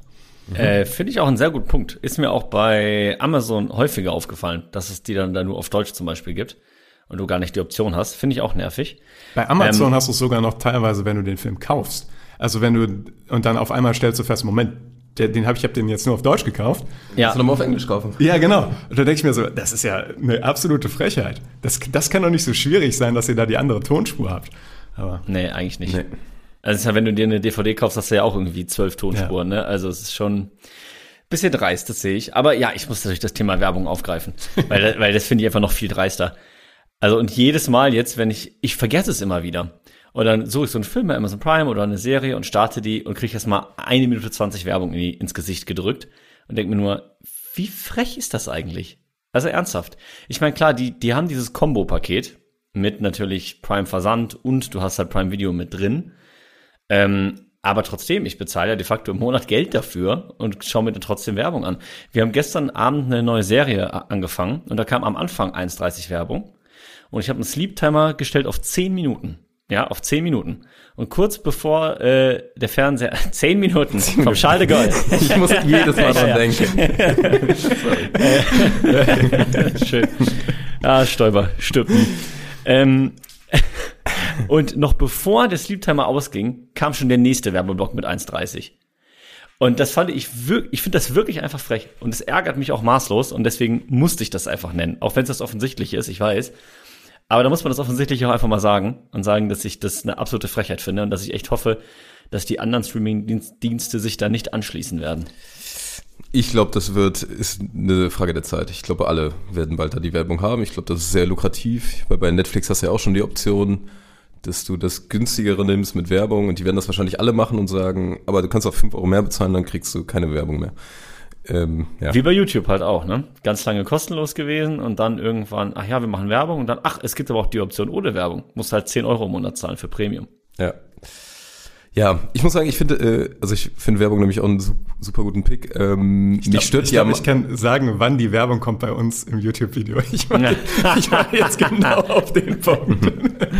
Speaker 6: Äh, finde ich auch einen sehr guten Punkt. Ist mir auch bei Amazon häufiger aufgefallen, dass es die dann da nur auf Deutsch zum Beispiel gibt und du gar nicht die Option hast. Finde ich auch nervig.
Speaker 1: Bei Amazon
Speaker 6: Ähm,
Speaker 1: hast du es sogar noch teilweise, wenn du den Film kaufst. Also wenn du, und dann auf einmal stellst du fest, Moment, der, den hab ich, ich habe den jetzt nur auf Deutsch gekauft.
Speaker 6: Ja,
Speaker 5: Kannst du nochmal auf Englisch kaufen?
Speaker 1: Ja, genau. Und da denke ich mir so, das ist ja eine absolute Frechheit. Das, das kann doch nicht so schwierig sein, dass ihr da die andere Tonspur habt. Aber
Speaker 6: nee, eigentlich nicht.
Speaker 5: Nee.
Speaker 6: Also es ist ja, wenn du dir eine D V D kaufst, hast du ja auch irgendwie zwölf Tonspuren, ne? Also es ist schon ein bisschen dreist, das sehe ich. Aber ja, ich muss natürlich das Thema Werbung aufgreifen, weil, weil das finde ich einfach noch viel dreister. Also und jedes Mal jetzt, wenn ich, ich vergesse es immer wieder. Und dann suche ich so einen Film bei Amazon Prime oder eine Serie und starte die und kriege erst mal eine Minute zwanzig Werbung in die, ins Gesicht gedrückt und denke mir nur, wie frech ist das eigentlich? Also ernsthaft. Ich meine, klar, die, die haben dieses Combo-Paket mit natürlich Prime Versand und du hast halt Prime Video mit drin. Ähm, aber trotzdem, ich bezahle ja de facto im Monat Geld dafür und schaue mir dann trotzdem Werbung an. Wir haben gestern Abend eine neue Serie a- angefangen und da kam am Anfang eins dreißig Werbung und ich habe einen Sleep-Timer gestellt auf zehn Minuten. Ja, auf zehn Minuten. Und kurz bevor äh, der Fernseher, zehn Minuten vom Charles de Gaulle.
Speaker 5: Ich muss jedes Mal dran
Speaker 6: Ja, ja.
Speaker 5: denken.
Speaker 6: Schön. Ah, Stoiber, stirbt nie. Ähm, und noch bevor der Sleep-Timer ausging, kam schon der nächste Werbeblock mit eins dreißig. Und das fand ich wirklich, ich finde das wirklich einfach frech. Und es ärgert mich auch maßlos und deswegen musste ich das einfach nennen. Auch wenn es das offensichtlich ist, ich weiß. Aber da muss man das offensichtlich auch einfach mal sagen und sagen, dass ich das eine absolute Frechheit finde und dass ich echt hoffe, dass die anderen Streaming-Dienste sich da nicht anschließen werden.
Speaker 5: Ich glaube, das wird, ist eine Frage der Zeit. Ich glaube, alle werden bald da die Werbung haben. Ich glaube, das ist sehr lukrativ, weil bei Netflix hast du ja auch schon die Option, dass du das günstigere nimmst mit Werbung und die werden das wahrscheinlich alle machen und sagen, aber du kannst auch fünf Euro mehr bezahlen, dann kriegst du keine Werbung mehr. Ähm, ja.
Speaker 6: Wie bei YouTube halt auch, ne? Ganz lange kostenlos gewesen und dann irgendwann, ach ja, wir machen Werbung und dann, ach, es gibt aber auch die Option ohne Werbung. Musst halt zehn Euro im Monat zahlen für Premium.
Speaker 5: Ja. Ja, ich muss sagen, ich finde, äh, also ich finde Werbung nämlich auch einen su- super guten Pick. Ähm,
Speaker 1: ich glaube,
Speaker 5: mich stört
Speaker 1: ich,
Speaker 5: ja
Speaker 1: glaub,
Speaker 5: ma-
Speaker 1: ich kann sagen, wann die Werbung kommt bei uns im YouTube-Video. Ich war, ich war jetzt genau auf den Punkt.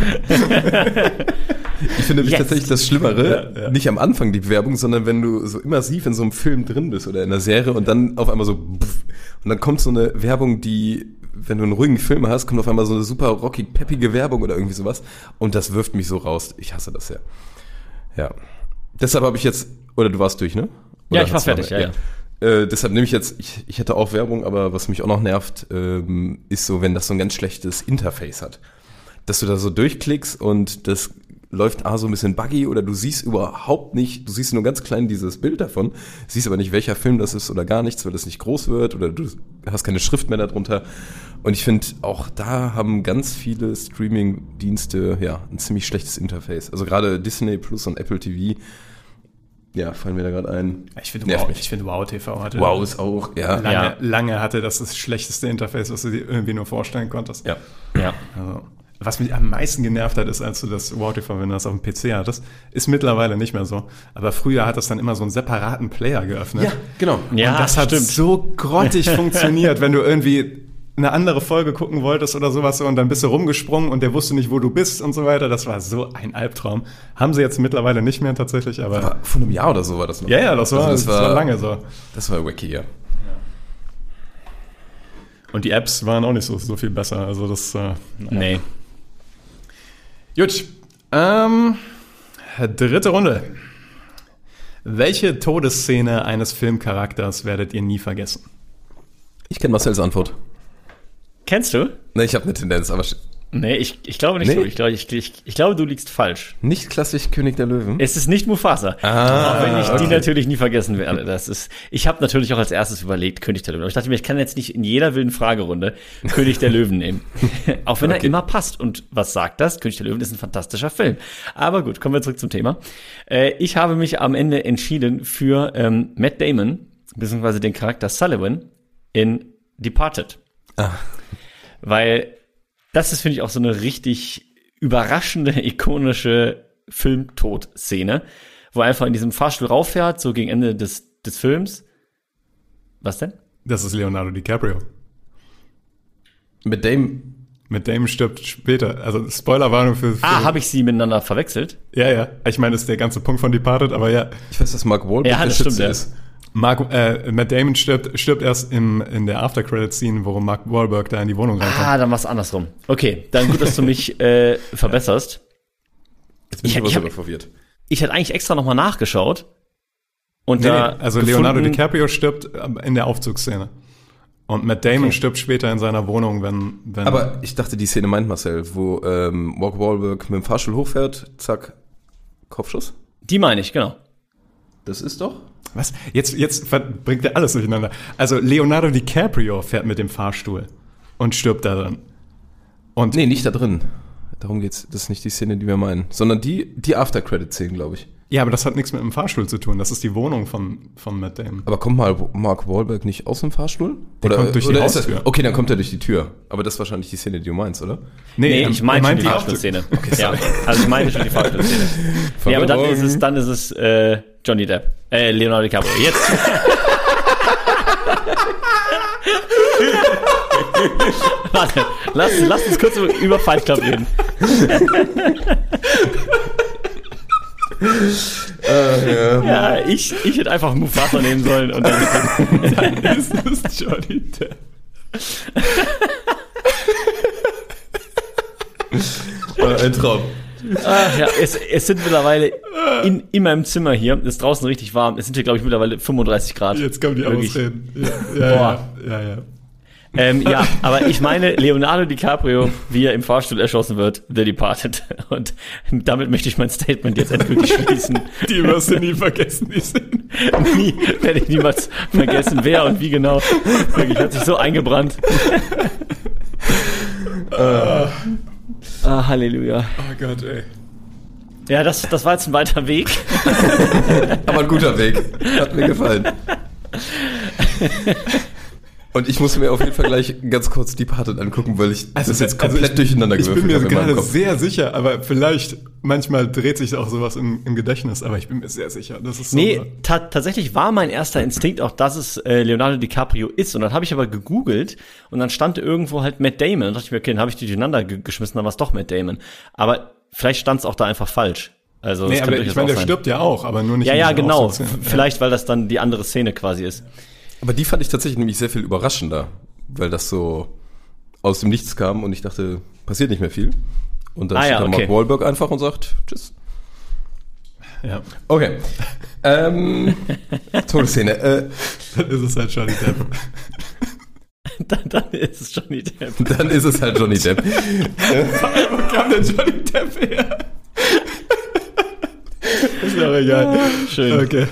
Speaker 5: Ich finde nämlich
Speaker 6: Yes.
Speaker 5: tatsächlich das Schlimmere,
Speaker 1: Ja, ja.
Speaker 5: nicht am Anfang die Werbung, sondern wenn du so immersiv in so einem Film drin bist oder in einer Serie und dann auf einmal so pff, und dann kommt so eine Werbung, die, wenn du einen ruhigen Film hast, kommt auf einmal so eine super rocky, peppige Werbung oder irgendwie sowas und das wirft mich so raus. Ich hasse das sehr. Ja. Deshalb habe ich jetzt, oder du warst durch, ne? Oder
Speaker 6: Ja, ich war
Speaker 5: hast du noch
Speaker 6: fertig,
Speaker 5: mehr?
Speaker 6: ja,
Speaker 5: Äh, deshalb nehme ich jetzt, ich, ich hätte auch Werbung, aber was mich auch noch nervt, ähm, ist so, wenn das so ein ganz schlechtes Interface hat. Dass du da so durchklickst und das läuft A so ein bisschen buggy oder du siehst überhaupt nicht, du siehst nur ganz klein dieses Bild davon, siehst aber nicht, welcher Film das ist oder gar nichts, weil das nicht groß wird oder du hast keine Schrift mehr darunter. Und ich finde, auch da haben ganz viele Streaming-Dienste ja ein ziemlich schlechtes Interface. Also gerade Disney Plus und Apple T V, ja, fallen mir da gerade ein.
Speaker 1: Ich finde,
Speaker 5: Nervt
Speaker 1: wow,
Speaker 5: mich.
Speaker 1: ich finde, Wow T V hatte
Speaker 5: Wow ist auch, ja.
Speaker 1: lange,
Speaker 6: Ja.
Speaker 1: lange hatte das das schlechteste Interface, was du dir irgendwie nur vorstellen konntest.
Speaker 5: Ja.
Speaker 6: Ja.
Speaker 1: Also, was mich am meisten genervt hat, ist, als du das Wow T V, wenn du das auf dem P C hattest, ist mittlerweile nicht mehr so. Aber früher hat das dann immer so einen separaten Player geöffnet.
Speaker 5: Ja, genau.
Speaker 6: Ja,
Speaker 1: und das hat
Speaker 6: stimmt.
Speaker 1: so grottig funktioniert, wenn du irgendwie eine andere Folge gucken wolltest oder sowas so und dann bist du rumgesprungen und der wusste nicht, wo du bist und so weiter. Das war so ein Albtraum. Haben sie jetzt mittlerweile nicht mehr tatsächlich, aber...
Speaker 5: Aber vor einem Jahr oder so war das noch.
Speaker 1: ja, ja, das war,
Speaker 5: Also
Speaker 1: das war lange so.
Speaker 5: Das war wacky, ja.
Speaker 1: Und die Apps waren auch nicht so, so viel besser. Also das... Äh,
Speaker 6: Nee.
Speaker 1: Gut. Ähm, dritte Runde. Welche Todesszene eines Filmcharakters werdet ihr nie vergessen?
Speaker 5: Ich kenne Marcells Antwort.
Speaker 6: Kennst du?
Speaker 5: Ne, ich habe eine Tendenz, aber sch-
Speaker 6: Nee, ich, ich glaube nicht
Speaker 5: Nee.
Speaker 6: so. Ich glaube, ich, ich, ich glaube, du liegst falsch.
Speaker 5: nicht klassisch König der Löwen.
Speaker 6: Es ist nicht Mufasa.
Speaker 5: Ah,
Speaker 6: auch wenn ich die
Speaker 5: okay.
Speaker 6: natürlich nie vergessen werde. Das ist, ich habe natürlich auch als erstes überlegt, König der Löwen. Aber ich dachte mir, ich kann jetzt nicht in jeder wilden Fragerunde König der Löwen nehmen. Auch wenn er
Speaker 5: Okay.
Speaker 6: immer passt. Und was sagt das? König der Löwen ist ein fantastischer Film. Aber gut, kommen wir zurück zum Thema. Äh, ich habe mich am Ende entschieden für ähm, Matt Damon, beziehungsweise den Charakter Sullivan in Departed.
Speaker 5: Ah.
Speaker 6: Weil das ist, finde ich, auch so eine richtig überraschende, ikonische Filmtod-Szene, wo er einfach in diesem Fahrstuhl rauffährt, so gegen Ende des, des Films. Was denn?
Speaker 1: Das ist Leonardo DiCaprio.
Speaker 5: Mit Dame.
Speaker 1: Mit Damon stirbt später. Also Spoilerwarnung für... für
Speaker 6: Ah, habe ich sie miteinander verwechselt?
Speaker 1: Ja, ja. Ich meine, das ist der ganze Punkt von Departed, aber ja.
Speaker 5: Ich weiß, dass Mark Wahlberg
Speaker 6: Ja,
Speaker 5: der
Speaker 6: das
Speaker 5: Schütze
Speaker 6: stimmt, ja.
Speaker 5: ist.
Speaker 1: Mark, äh, Matt Damon stirbt, stirbt erst im, in der After-Credit-Scene, wo Mark Wahlberg da in die Wohnung reinkommt.
Speaker 6: Ah, dann war's andersrum. Okay, dann gut, dass du mich äh, verbesserst.
Speaker 5: Jetzt bin ich,
Speaker 6: Ich-
Speaker 5: aber
Speaker 6: ich hab-
Speaker 5: sogar verwirrt.
Speaker 6: Ich hätte eigentlich extra nochmal nachgeschaut. Und
Speaker 1: Nee,
Speaker 6: da
Speaker 1: nee, also
Speaker 6: gefunden,
Speaker 1: Leonardo DiCaprio stirbt in der Aufzugsszene. Und Matt Damon
Speaker 6: Okay.
Speaker 1: stirbt später in seiner Wohnung, wenn... wenn
Speaker 5: Aber ich dachte, die Szene meint Marcel, wo ähm, Mark Wahlberg mit dem Fahrstuhl hochfährt, zack, Kopfschuss.
Speaker 6: Die meine ich, genau.
Speaker 5: Das ist doch...
Speaker 1: Was? Jetzt, jetzt ver- bringt er alles durcheinander. Also Leonardo DiCaprio fährt mit dem Fahrstuhl und stirbt da dann. Und
Speaker 5: Nee, nicht da drin. Darum geht's. Das ist nicht die Szene, die wir meinen. Sondern die, die After-Credit-Szene, glaube ich.
Speaker 1: ja, aber das hat nichts mit dem Fahrstuhl zu tun. Das ist die Wohnung von, von Matt Damon.
Speaker 5: Aber kommt mal Mark Wahlberg nicht aus dem Fahrstuhl?
Speaker 1: Der kommt durch die
Speaker 5: ist
Speaker 1: Haustür.
Speaker 5: das, okay, dann kommt er durch die Tür. Aber das ist wahrscheinlich die Szene, die du meinst, oder?
Speaker 6: Nee,
Speaker 1: er-
Speaker 6: ich
Speaker 1: er
Speaker 6: meine schon
Speaker 1: meint
Speaker 6: die Fahrstuhlszene.
Speaker 5: Okay,
Speaker 6: ja,
Speaker 5: sorry.
Speaker 6: also ich meine schon die Fahrstuhlszene. Nee, aber dann
Speaker 5: Verwirrung.
Speaker 6: ist es, dann ist es äh, Johnny Depp. Äh, Leonardo DiCaprio. Jetzt. Warte, lass, lass uns kurz über Fight Club reden. Ja, ich, ich hätte einfach Mufasa nehmen sollen und dann
Speaker 1: Dann ist es Johnny Depp.
Speaker 5: Ein Traum.
Speaker 6: Ach ja, es, es sind mittlerweile in, in meinem Zimmer hier, es ist draußen richtig warm, es sind hier, glaube ich, mittlerweile fünfunddreißig Grad.
Speaker 1: Jetzt kommen die
Speaker 6: Wirklich.
Speaker 1: Ausreden. Ja, ja,
Speaker 6: Boah.
Speaker 1: ja, ja, ja.
Speaker 6: Ähm, ja, aber ich meine Leonardo DiCaprio, wie er im Fahrstuhl erschossen wird, The Departed. Und damit möchte ich mein Statement jetzt endgültig schließen.
Speaker 1: Die wirst du nie vergessen, die sind.
Speaker 6: Nie werde ich niemals vergessen, wer und wie genau. Wirklich, hat sich so eingebrannt. ah, Halleluja.
Speaker 1: Oh Gott, ey.
Speaker 6: Ja, das, das war jetzt ein weiter Weg.
Speaker 5: Aber ein guter Weg. Hat mir gefallen. Und ich muss mir auf jeden Fall gleich ganz kurz Departed angucken, weil ich das jetzt komplett
Speaker 1: also ich,
Speaker 5: durcheinander
Speaker 1: Ich bin
Speaker 5: gewürfelt
Speaker 1: mir
Speaker 5: habe in meinem
Speaker 1: gerade
Speaker 5: Kopf.
Speaker 1: sehr sicher, aber vielleicht, manchmal dreht sich auch sowas im, im Gedächtnis, aber ich bin mir sehr sicher. Das ist so
Speaker 6: Nee, ta- tatsächlich war mein erster Instinkt auch, dass es äh, Leonardo DiCaprio ist. Und dann habe ich aber gegoogelt und dann stand irgendwo halt Matt Damon. Und dann dachte ich mir, okay, dann habe ich die durcheinander ge- geschmissen, dann war es doch Matt Damon. Aber vielleicht stand es auch da einfach falsch. Also
Speaker 1: Nee,
Speaker 6: das kann
Speaker 1: aber
Speaker 6: durchaus
Speaker 1: ich meine,
Speaker 6: auch
Speaker 1: der
Speaker 6: sein.
Speaker 1: stirbt ja auch, aber nur nicht
Speaker 6: Ja,
Speaker 1: in
Speaker 6: ja,
Speaker 1: dieser
Speaker 6: genau.
Speaker 1: Aufzugsszene.
Speaker 6: F- Vielleicht, weil das dann die andere Szene quasi ist.
Speaker 5: Aber die fand ich tatsächlich nämlich sehr viel überraschender, weil das so aus dem Nichts kam und ich dachte, passiert nicht mehr viel. Und dann
Speaker 6: Ah,
Speaker 5: steht
Speaker 6: ja,
Speaker 5: da
Speaker 6: okay.
Speaker 5: Mark Wahlberg einfach und sagt, tschüss.
Speaker 1: Ja.
Speaker 5: Okay. ähm, Todesszene. Äh,
Speaker 1: Dann ist es halt Johnny Depp.
Speaker 6: dann, dann ist es Johnny Depp.
Speaker 5: dann ist es halt Johnny Depp.
Speaker 1: Wo kam der Johnny Depp her? Ist mir auch egal.
Speaker 6: Schön.
Speaker 1: Okay.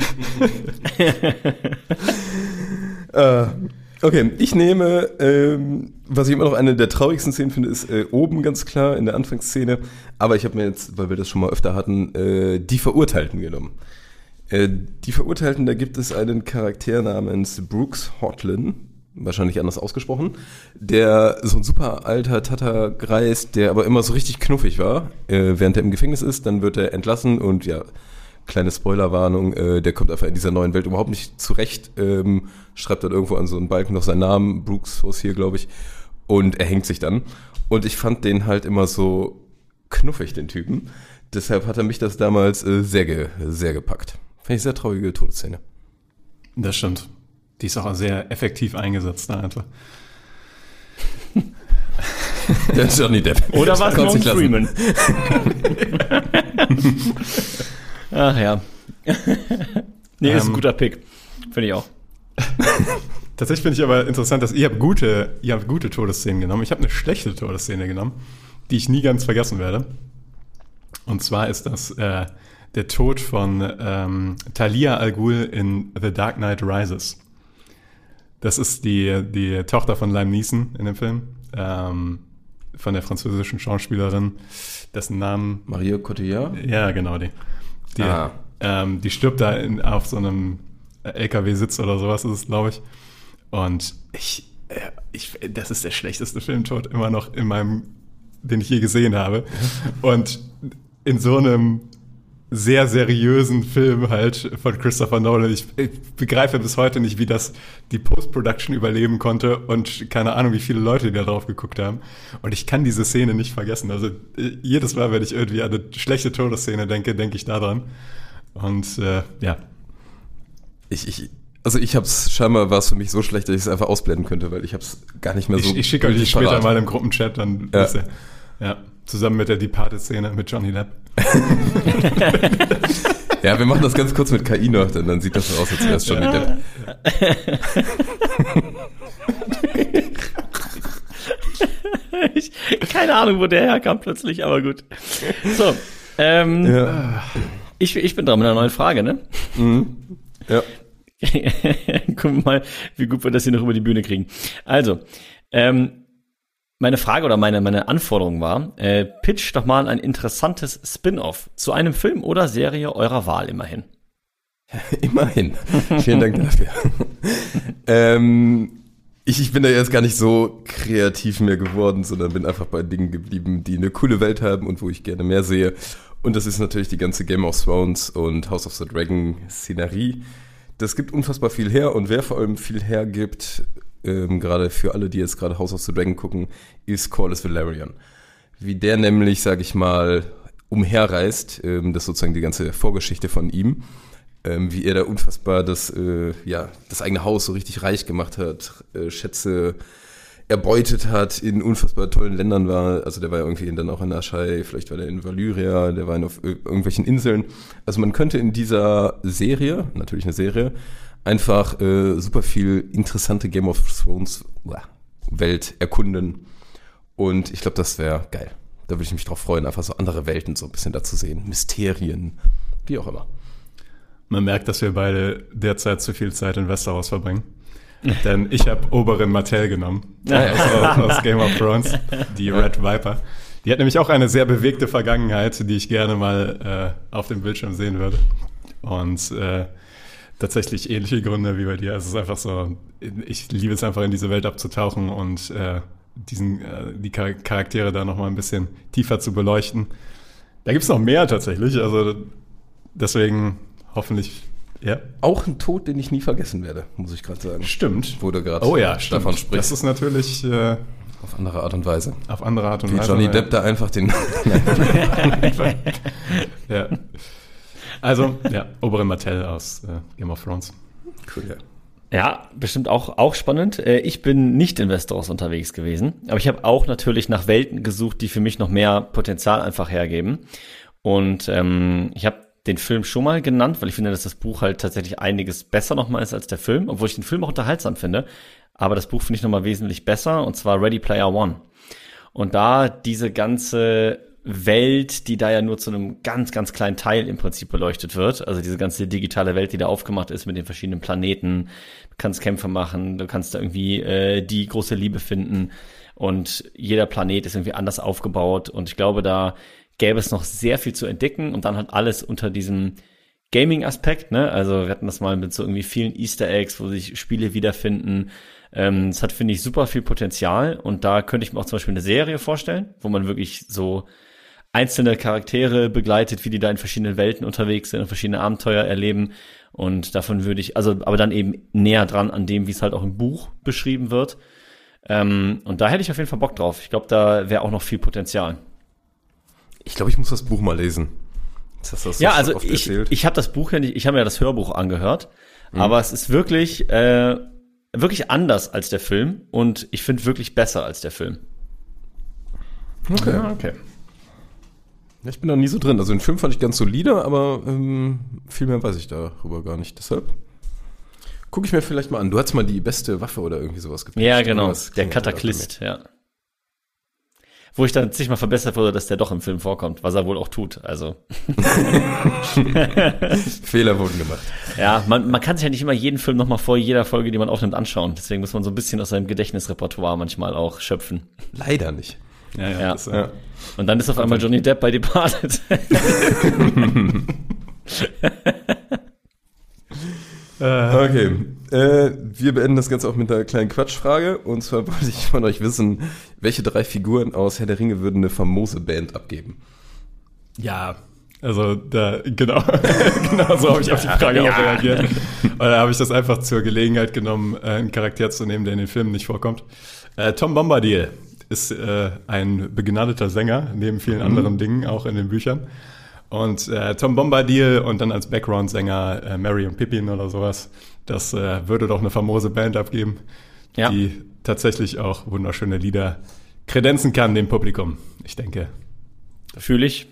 Speaker 5: Äh, okay, ich nehme, ähm, was ich immer noch eine der traurigsten Szenen finde, ist äh, oben ganz klar in der Anfangsszene. Aber ich habe mir jetzt, weil wir das schon mal öfter hatten, äh, die Verurteilten genommen. Äh, die Verurteilten, da gibt es einen Charakter namens Brooks Hotlin, wahrscheinlich anders ausgesprochen, der so ein super alter Tata-Greis, der aber immer so richtig knuffig war, äh, während er im Gefängnis ist. Dann wird er entlassen und ja, kleine Spoilerwarnung, äh, der kommt einfach in dieser neuen Welt überhaupt nicht zurecht, ähm, schreibt dann irgendwo an so einen Balken noch seinen Namen, Brooks was hier, glaube ich, und er hängt sich dann. Und ich fand den halt immer so knuffig, den Typen. Deshalb hat er mich das damals äh, sehr, ge sehr gepackt. Fand ich sehr traurige Todesszene.
Speaker 1: Das stimmt. Die ist auch sehr effektiv eingesetzt da einfach.
Speaker 5: Der Johnny Depp.
Speaker 6: Oder war es
Speaker 5: Konnt's
Speaker 6: Morgan
Speaker 5: nicht lassen.
Speaker 6: Freeman? Ach ja. Nee, ist ein
Speaker 1: Ähm.
Speaker 6: guter Pick. Finde ich auch.
Speaker 1: Tatsächlich finde ich aber interessant, dass ihr habt gute, ihr habt gute Todesszenen genommen. Ich habe eine schlechte Todesszene genommen, die ich nie ganz vergessen werde. Und zwar ist das äh, der Tod von ähm, Talia al Ghul in The Dark Knight Rises. Das ist die, die Tochter von Liam Neeson in dem Film, ähm, von der französischen Schauspielerin, dessen Namen...
Speaker 5: Maria Cotillard?
Speaker 1: Ja, genau, die. Die,
Speaker 5: Ah.
Speaker 1: ähm, die stirbt da in, auf so einem L K W-Sitz oder sowas ist es, glaube ich. Und ich, äh, ich, das ist der schlechteste Filmtod immer noch in meinem, den ich je gesehen habe. Und in so einem sehr seriösen Film halt von Christopher Nolan. Ich, ich begreife bis heute nicht, wie das die Post-Production überleben konnte und keine Ahnung, wie viele Leute, die da drauf geguckt haben. Und ich kann diese Szene nicht vergessen. Also äh, jedes Mal, wenn ich irgendwie an eine schlechte Todesszene denke, denke ich daran. Und äh, ja.
Speaker 5: Ich, ich, Also ich hab's, scheinbar war es für mich so schlecht, dass ich es einfach ausblenden könnte, weil ich hab's gar nicht mehr so.
Speaker 1: Ich, ich schicke euch die später
Speaker 5: parat.
Speaker 1: mal im Gruppenchat, dann
Speaker 5: Ja.
Speaker 1: wisst ihr. Ja, zusammen mit der Departed-Szene mit Johnny Depp.
Speaker 5: Ja, wir machen das ganz kurz mit K I noch, denn dann sieht das so aus, als wäre es Johnny Depp.
Speaker 6: Ich, keine Ahnung, wo der herkam plötzlich, aber gut. So, ähm,
Speaker 5: Ja.
Speaker 6: ich, ich bin dran mit einer neuen Frage, ne?
Speaker 5: Mhm. Ja.
Speaker 6: Gucken wir mal, wie gut wir das hier noch über die Bühne kriegen. Also, ähm, meine Frage oder meine, meine Anforderung war, äh, pitch doch mal ein interessantes Spin-off zu einem Film oder Serie eurer Wahl immerhin.
Speaker 5: Immerhin. Vielen Dank dafür. ähm, ich, ich bin da jetzt gar nicht so kreativ mehr geworden, sondern bin einfach bei Dingen geblieben, die eine coole Welt haben und wo ich gerne mehr sehe. Und das ist natürlich die ganze Game of Thrones und House of the Dragon Szenerie. Das gibt unfassbar viel her und wer vor allem viel hergibt, ähm, gerade für alle, die jetzt gerade House of the Dragon gucken, ist Corlys Velaryon. Wie der nämlich, sag ich mal, umherreist, ähm, das ist sozusagen die ganze Vorgeschichte von ihm, ähm, wie er da unfassbar das, äh, ja, das eigene Haus so richtig reich gemacht hat, äh, Schätze erbeutet hat, in unfassbar tollen Ländern war, also der war ja irgendwie dann auch in Aschai, vielleicht war der in Valyria, der war auf irgendwelchen Inseln. Also man könnte in dieser Serie, natürlich eine Serie, einfach äh, super viel interessante Game of Thrones Welt erkunden. Und ich glaube, das wäre geil. Da würde ich mich drauf freuen, einfach so andere Welten so ein bisschen da zu sehen. Mysterien, wie auch immer.
Speaker 1: Man merkt, dass wir beide derzeit zu viel Zeit in Westeros verbringen. Denn ich habe Oberyn Martell genommen, aus, aus Game of Thrones, die Red Viper. Die hat nämlich auch eine sehr bewegte Vergangenheit, die ich gerne mal äh, auf dem Bildschirm sehen würde. Und äh, tatsächlich ähnliche Gründe wie bei dir. Also es ist einfach so, ich liebe es einfach in diese Welt abzutauchen und äh, diesen, äh, die Char- Charaktere da nochmal ein bisschen tiefer zu beleuchten. Da gibt es noch mehr tatsächlich, also deswegen hoffentlich... Ja.
Speaker 5: Auch ein Tod, den ich nie vergessen werde, muss ich gerade sagen.
Speaker 1: Stimmt.
Speaker 5: Wo du gerade
Speaker 1: Oh ja, stimmt.
Speaker 5: davon sprichst.
Speaker 1: Das ist natürlich äh,
Speaker 5: auf andere Art und Weise.
Speaker 1: auf andere Art und
Speaker 5: Wie
Speaker 1: Weise.
Speaker 5: Johnny Depp da einfach den...
Speaker 1: Ja. Also, ja, Oberyn Martell aus äh, Game of Thrones.
Speaker 5: Cool, ja.
Speaker 6: Ja, bestimmt auch, auch spannend. Äh, Ich bin nicht in Westeros unterwegs gewesen, aber ich habe auch natürlich nach Welten gesucht, die für mich noch mehr Potenzial einfach hergeben. Und ähm, ich habe den Film schon mal genannt, weil ich finde, dass das Buch halt tatsächlich einiges besser nochmal ist als der Film, obwohl ich den Film auch unterhaltsam finde. Aber das Buch finde ich nochmal wesentlich besser, und zwar Ready Player One. Und da diese ganze Welt, die da ja nur zu einem ganz, ganz kleinen Teil im Prinzip beleuchtet wird, also diese ganze digitale Welt, die da aufgemacht ist mit den verschiedenen Planeten, du kannst Kämpfe machen, du kannst da irgendwie äh, die große Liebe finden, und jeder Planet ist irgendwie anders aufgebaut, und ich glaube, da gäbe es noch sehr viel zu entdecken, und dann halt alles unter diesem Gaming-Aspekt, ne? Also wir hatten das mal mit so irgendwie vielen Easter Eggs, wo sich Spiele wiederfinden. Ähm, es hat, finde ich, super viel Potenzial, und da könnte ich mir auch zum Beispiel eine Serie vorstellen, wo man wirklich so einzelne Charaktere begleitet, wie die da in verschiedenen Welten unterwegs sind und verschiedene Abenteuer erleben, und davon würde ich, also aber dann eben näher dran an dem, wie es halt auch im Buch beschrieben wird. Ähm, und da hätte ich auf jeden Fall Bock drauf. Ich glaube, da wäre auch noch viel Potenzial.
Speaker 5: Ich glaube, ich muss das Buch mal lesen. Jetzt hast du das so
Speaker 6: Ja,
Speaker 5: schon
Speaker 6: also
Speaker 5: oft
Speaker 6: ich,
Speaker 5: erzählt.
Speaker 6: ich habe das Buch ja nicht, ich habe mir ja das Hörbuch angehört, mhm. aber es ist wirklich, äh, wirklich anders als der Film, und ich finde wirklich besser als der Film.
Speaker 5: Okay.
Speaker 1: Ja, okay.
Speaker 5: Ja, ich bin da nie so drin. Also den Film fand ich ganz solide, aber ähm, viel mehr weiß ich darüber gar nicht. Deshalb gucke ich mir vielleicht mal an. Du hattest mal die beste Waffe oder irgendwie sowas gepitcht.
Speaker 6: Ja, genau,
Speaker 5: Irgendwas
Speaker 6: der
Speaker 5: klingt
Speaker 6: Kataklist, ja. Wo ich dann sich mal verbessert wurde, dass der doch im Film vorkommt, was er wohl auch tut, also.
Speaker 5: Fehler wurden gemacht.
Speaker 6: Ja, man, man kann sich ja nicht immer jeden Film nochmal vor jeder Folge, die man aufnimmt, anschauen. Deswegen muss man so ein bisschen aus seinem Gedächtnisrepertoire manchmal auch schöpfen.
Speaker 5: Leider nicht.
Speaker 1: Ja, ja.
Speaker 6: Ja.
Speaker 1: Das, äh,
Speaker 6: Und dann ist auf einmal Johnny Depp bei Departed.
Speaker 5: Okay, äh, wir beenden das Ganze auch mit einer kleinen Quatschfrage. Und zwar wollte ich von euch wissen, welche drei Figuren aus Herr der Ringe würden eine famose Band abgeben?
Speaker 1: ja, also da, genau, genau so habe ich auf die Frage auch reagiert. Und da habe ich das einfach zur Gelegenheit genommen, äh, einen Charakter zu nehmen, der in den Filmen nicht vorkommt. Äh, Tom Bombadil ist äh, ein begnadeter Sänger, neben vielen mhm. anderen Dingen, auch in den Büchern. Und äh, Tom Bombadil und dann als Background-Sänger äh, Merry und Pippin oder sowas. Das äh, würde doch eine famose Band abgeben,
Speaker 6: Ja.
Speaker 1: die tatsächlich auch wunderschöne Lieder kredenzen kann dem Publikum. Ich denke.
Speaker 6: Fühle ich.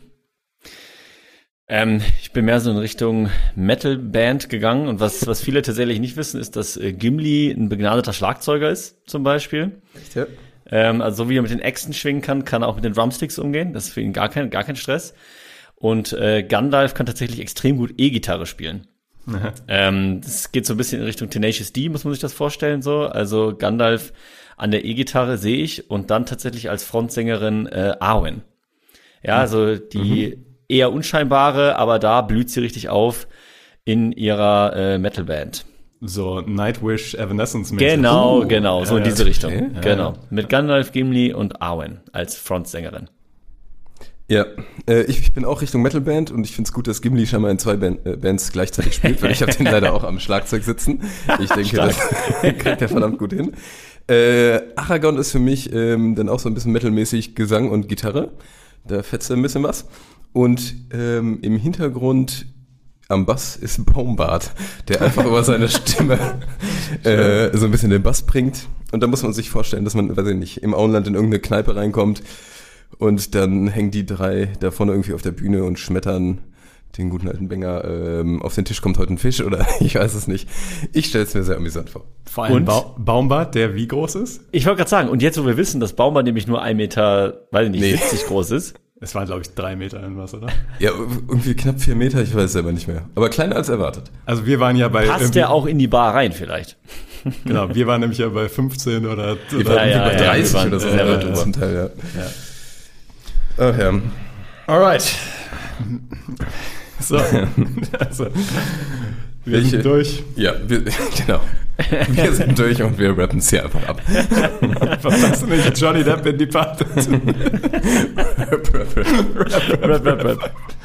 Speaker 6: Ähm, ich bin mehr so in Richtung Metal-Band gegangen und was, was viele tatsächlich nicht wissen, ist, dass äh, Gimli ein begnadeter Schlagzeuger ist, zum Beispiel.
Speaker 5: Echt, ja?
Speaker 6: Ähm, also so wie er mit den Äxten schwingen kann, kann er auch mit den Drumsticks umgehen. Das ist für ihn gar kein, gar kein Stress. Und äh, Gandalf kann tatsächlich extrem gut E-Gitarre spielen. ähm, das geht so ein bisschen in Richtung Tenacious D, muss man sich das vorstellen so. Also Gandalf an der E-Gitarre sehe ich und dann tatsächlich als Frontsängerin äh, Arwen. Ja, also die mhm. eher unscheinbare, aber da blüht sie richtig auf in ihrer äh, Metalband.
Speaker 1: So Nightwish, Evanescence.
Speaker 6: Genau,
Speaker 1: uh,
Speaker 6: genau, so
Speaker 1: ja,
Speaker 6: in diese
Speaker 1: ja.
Speaker 6: Richtung.
Speaker 5: Okay.
Speaker 6: Genau,
Speaker 1: Ja.
Speaker 6: mit Gandalf, Gimli und Arwen als Frontsängerin.
Speaker 5: Ja, äh, ich, ich bin auch Richtung Metalband und ich finde es gut, dass Gimli scheinbar in zwei Band, äh, Bands gleichzeitig spielt, weil ich habe den leider auch am Schlagzeug sitzen. Ich denke, das kriegt er verdammt gut hin. Äh, Aragorn ist für mich ähm, dann auch so ein bisschen metalmäßig Gesang und Gitarre. Da fetzt er ein bisschen was. Und ähm, im Hintergrund am Bass ist Baumbart, der einfach über seine Stimme äh, so ein bisschen den Bass bringt. Und da muss man sich vorstellen, dass man, weiß ich nicht, im Auenland in irgendeine Kneipe reinkommt und dann hängen die drei da vorne irgendwie auf der Bühne und schmettern den guten alten Banger, ähm, auf den Tisch kommt heute ein Fisch oder ich weiß es nicht. Ich stelle es mir sehr amüsant vor.
Speaker 1: Vor allem
Speaker 6: Und?
Speaker 1: ba- Baumbart, der wie groß ist?
Speaker 6: Ich wollte gerade sagen, und jetzt, wo wir wissen, dass Baumbart nämlich nur ein Meter, weiß ich nicht,
Speaker 5: Nee.
Speaker 6: siebzig groß ist.
Speaker 1: Es waren, glaube ich, drei Meter irgendwas, oder?
Speaker 5: Ja, irgendwie knapp vier Meter, ich weiß selber nicht mehr. Aber kleiner als erwartet.
Speaker 1: Also wir waren ja bei
Speaker 6: Passt
Speaker 1: irgendwie-
Speaker 6: der auch in die Bar rein vielleicht?
Speaker 1: Genau, wir waren nämlich ja bei fünfzehn oder,
Speaker 5: Wir
Speaker 1: oder
Speaker 5: waren
Speaker 6: ja,
Speaker 5: irgendwie bei
Speaker 6: ja,
Speaker 5: dreißig
Speaker 6: wir waren
Speaker 5: oder so.
Speaker 6: sehr
Speaker 5: Ja,
Speaker 6: weit drüber.
Speaker 5: zum Teil, ja. Ach ja.
Speaker 1: Alright. So, also, wir
Speaker 5: Welche-
Speaker 1: sind durch.
Speaker 5: Ja, wir, genau. Wir sind durch und wir rappen es hier einfach ab.
Speaker 1: Verpasst nicht Johnny Depp in die Party.
Speaker 6: Rap, rap, rap.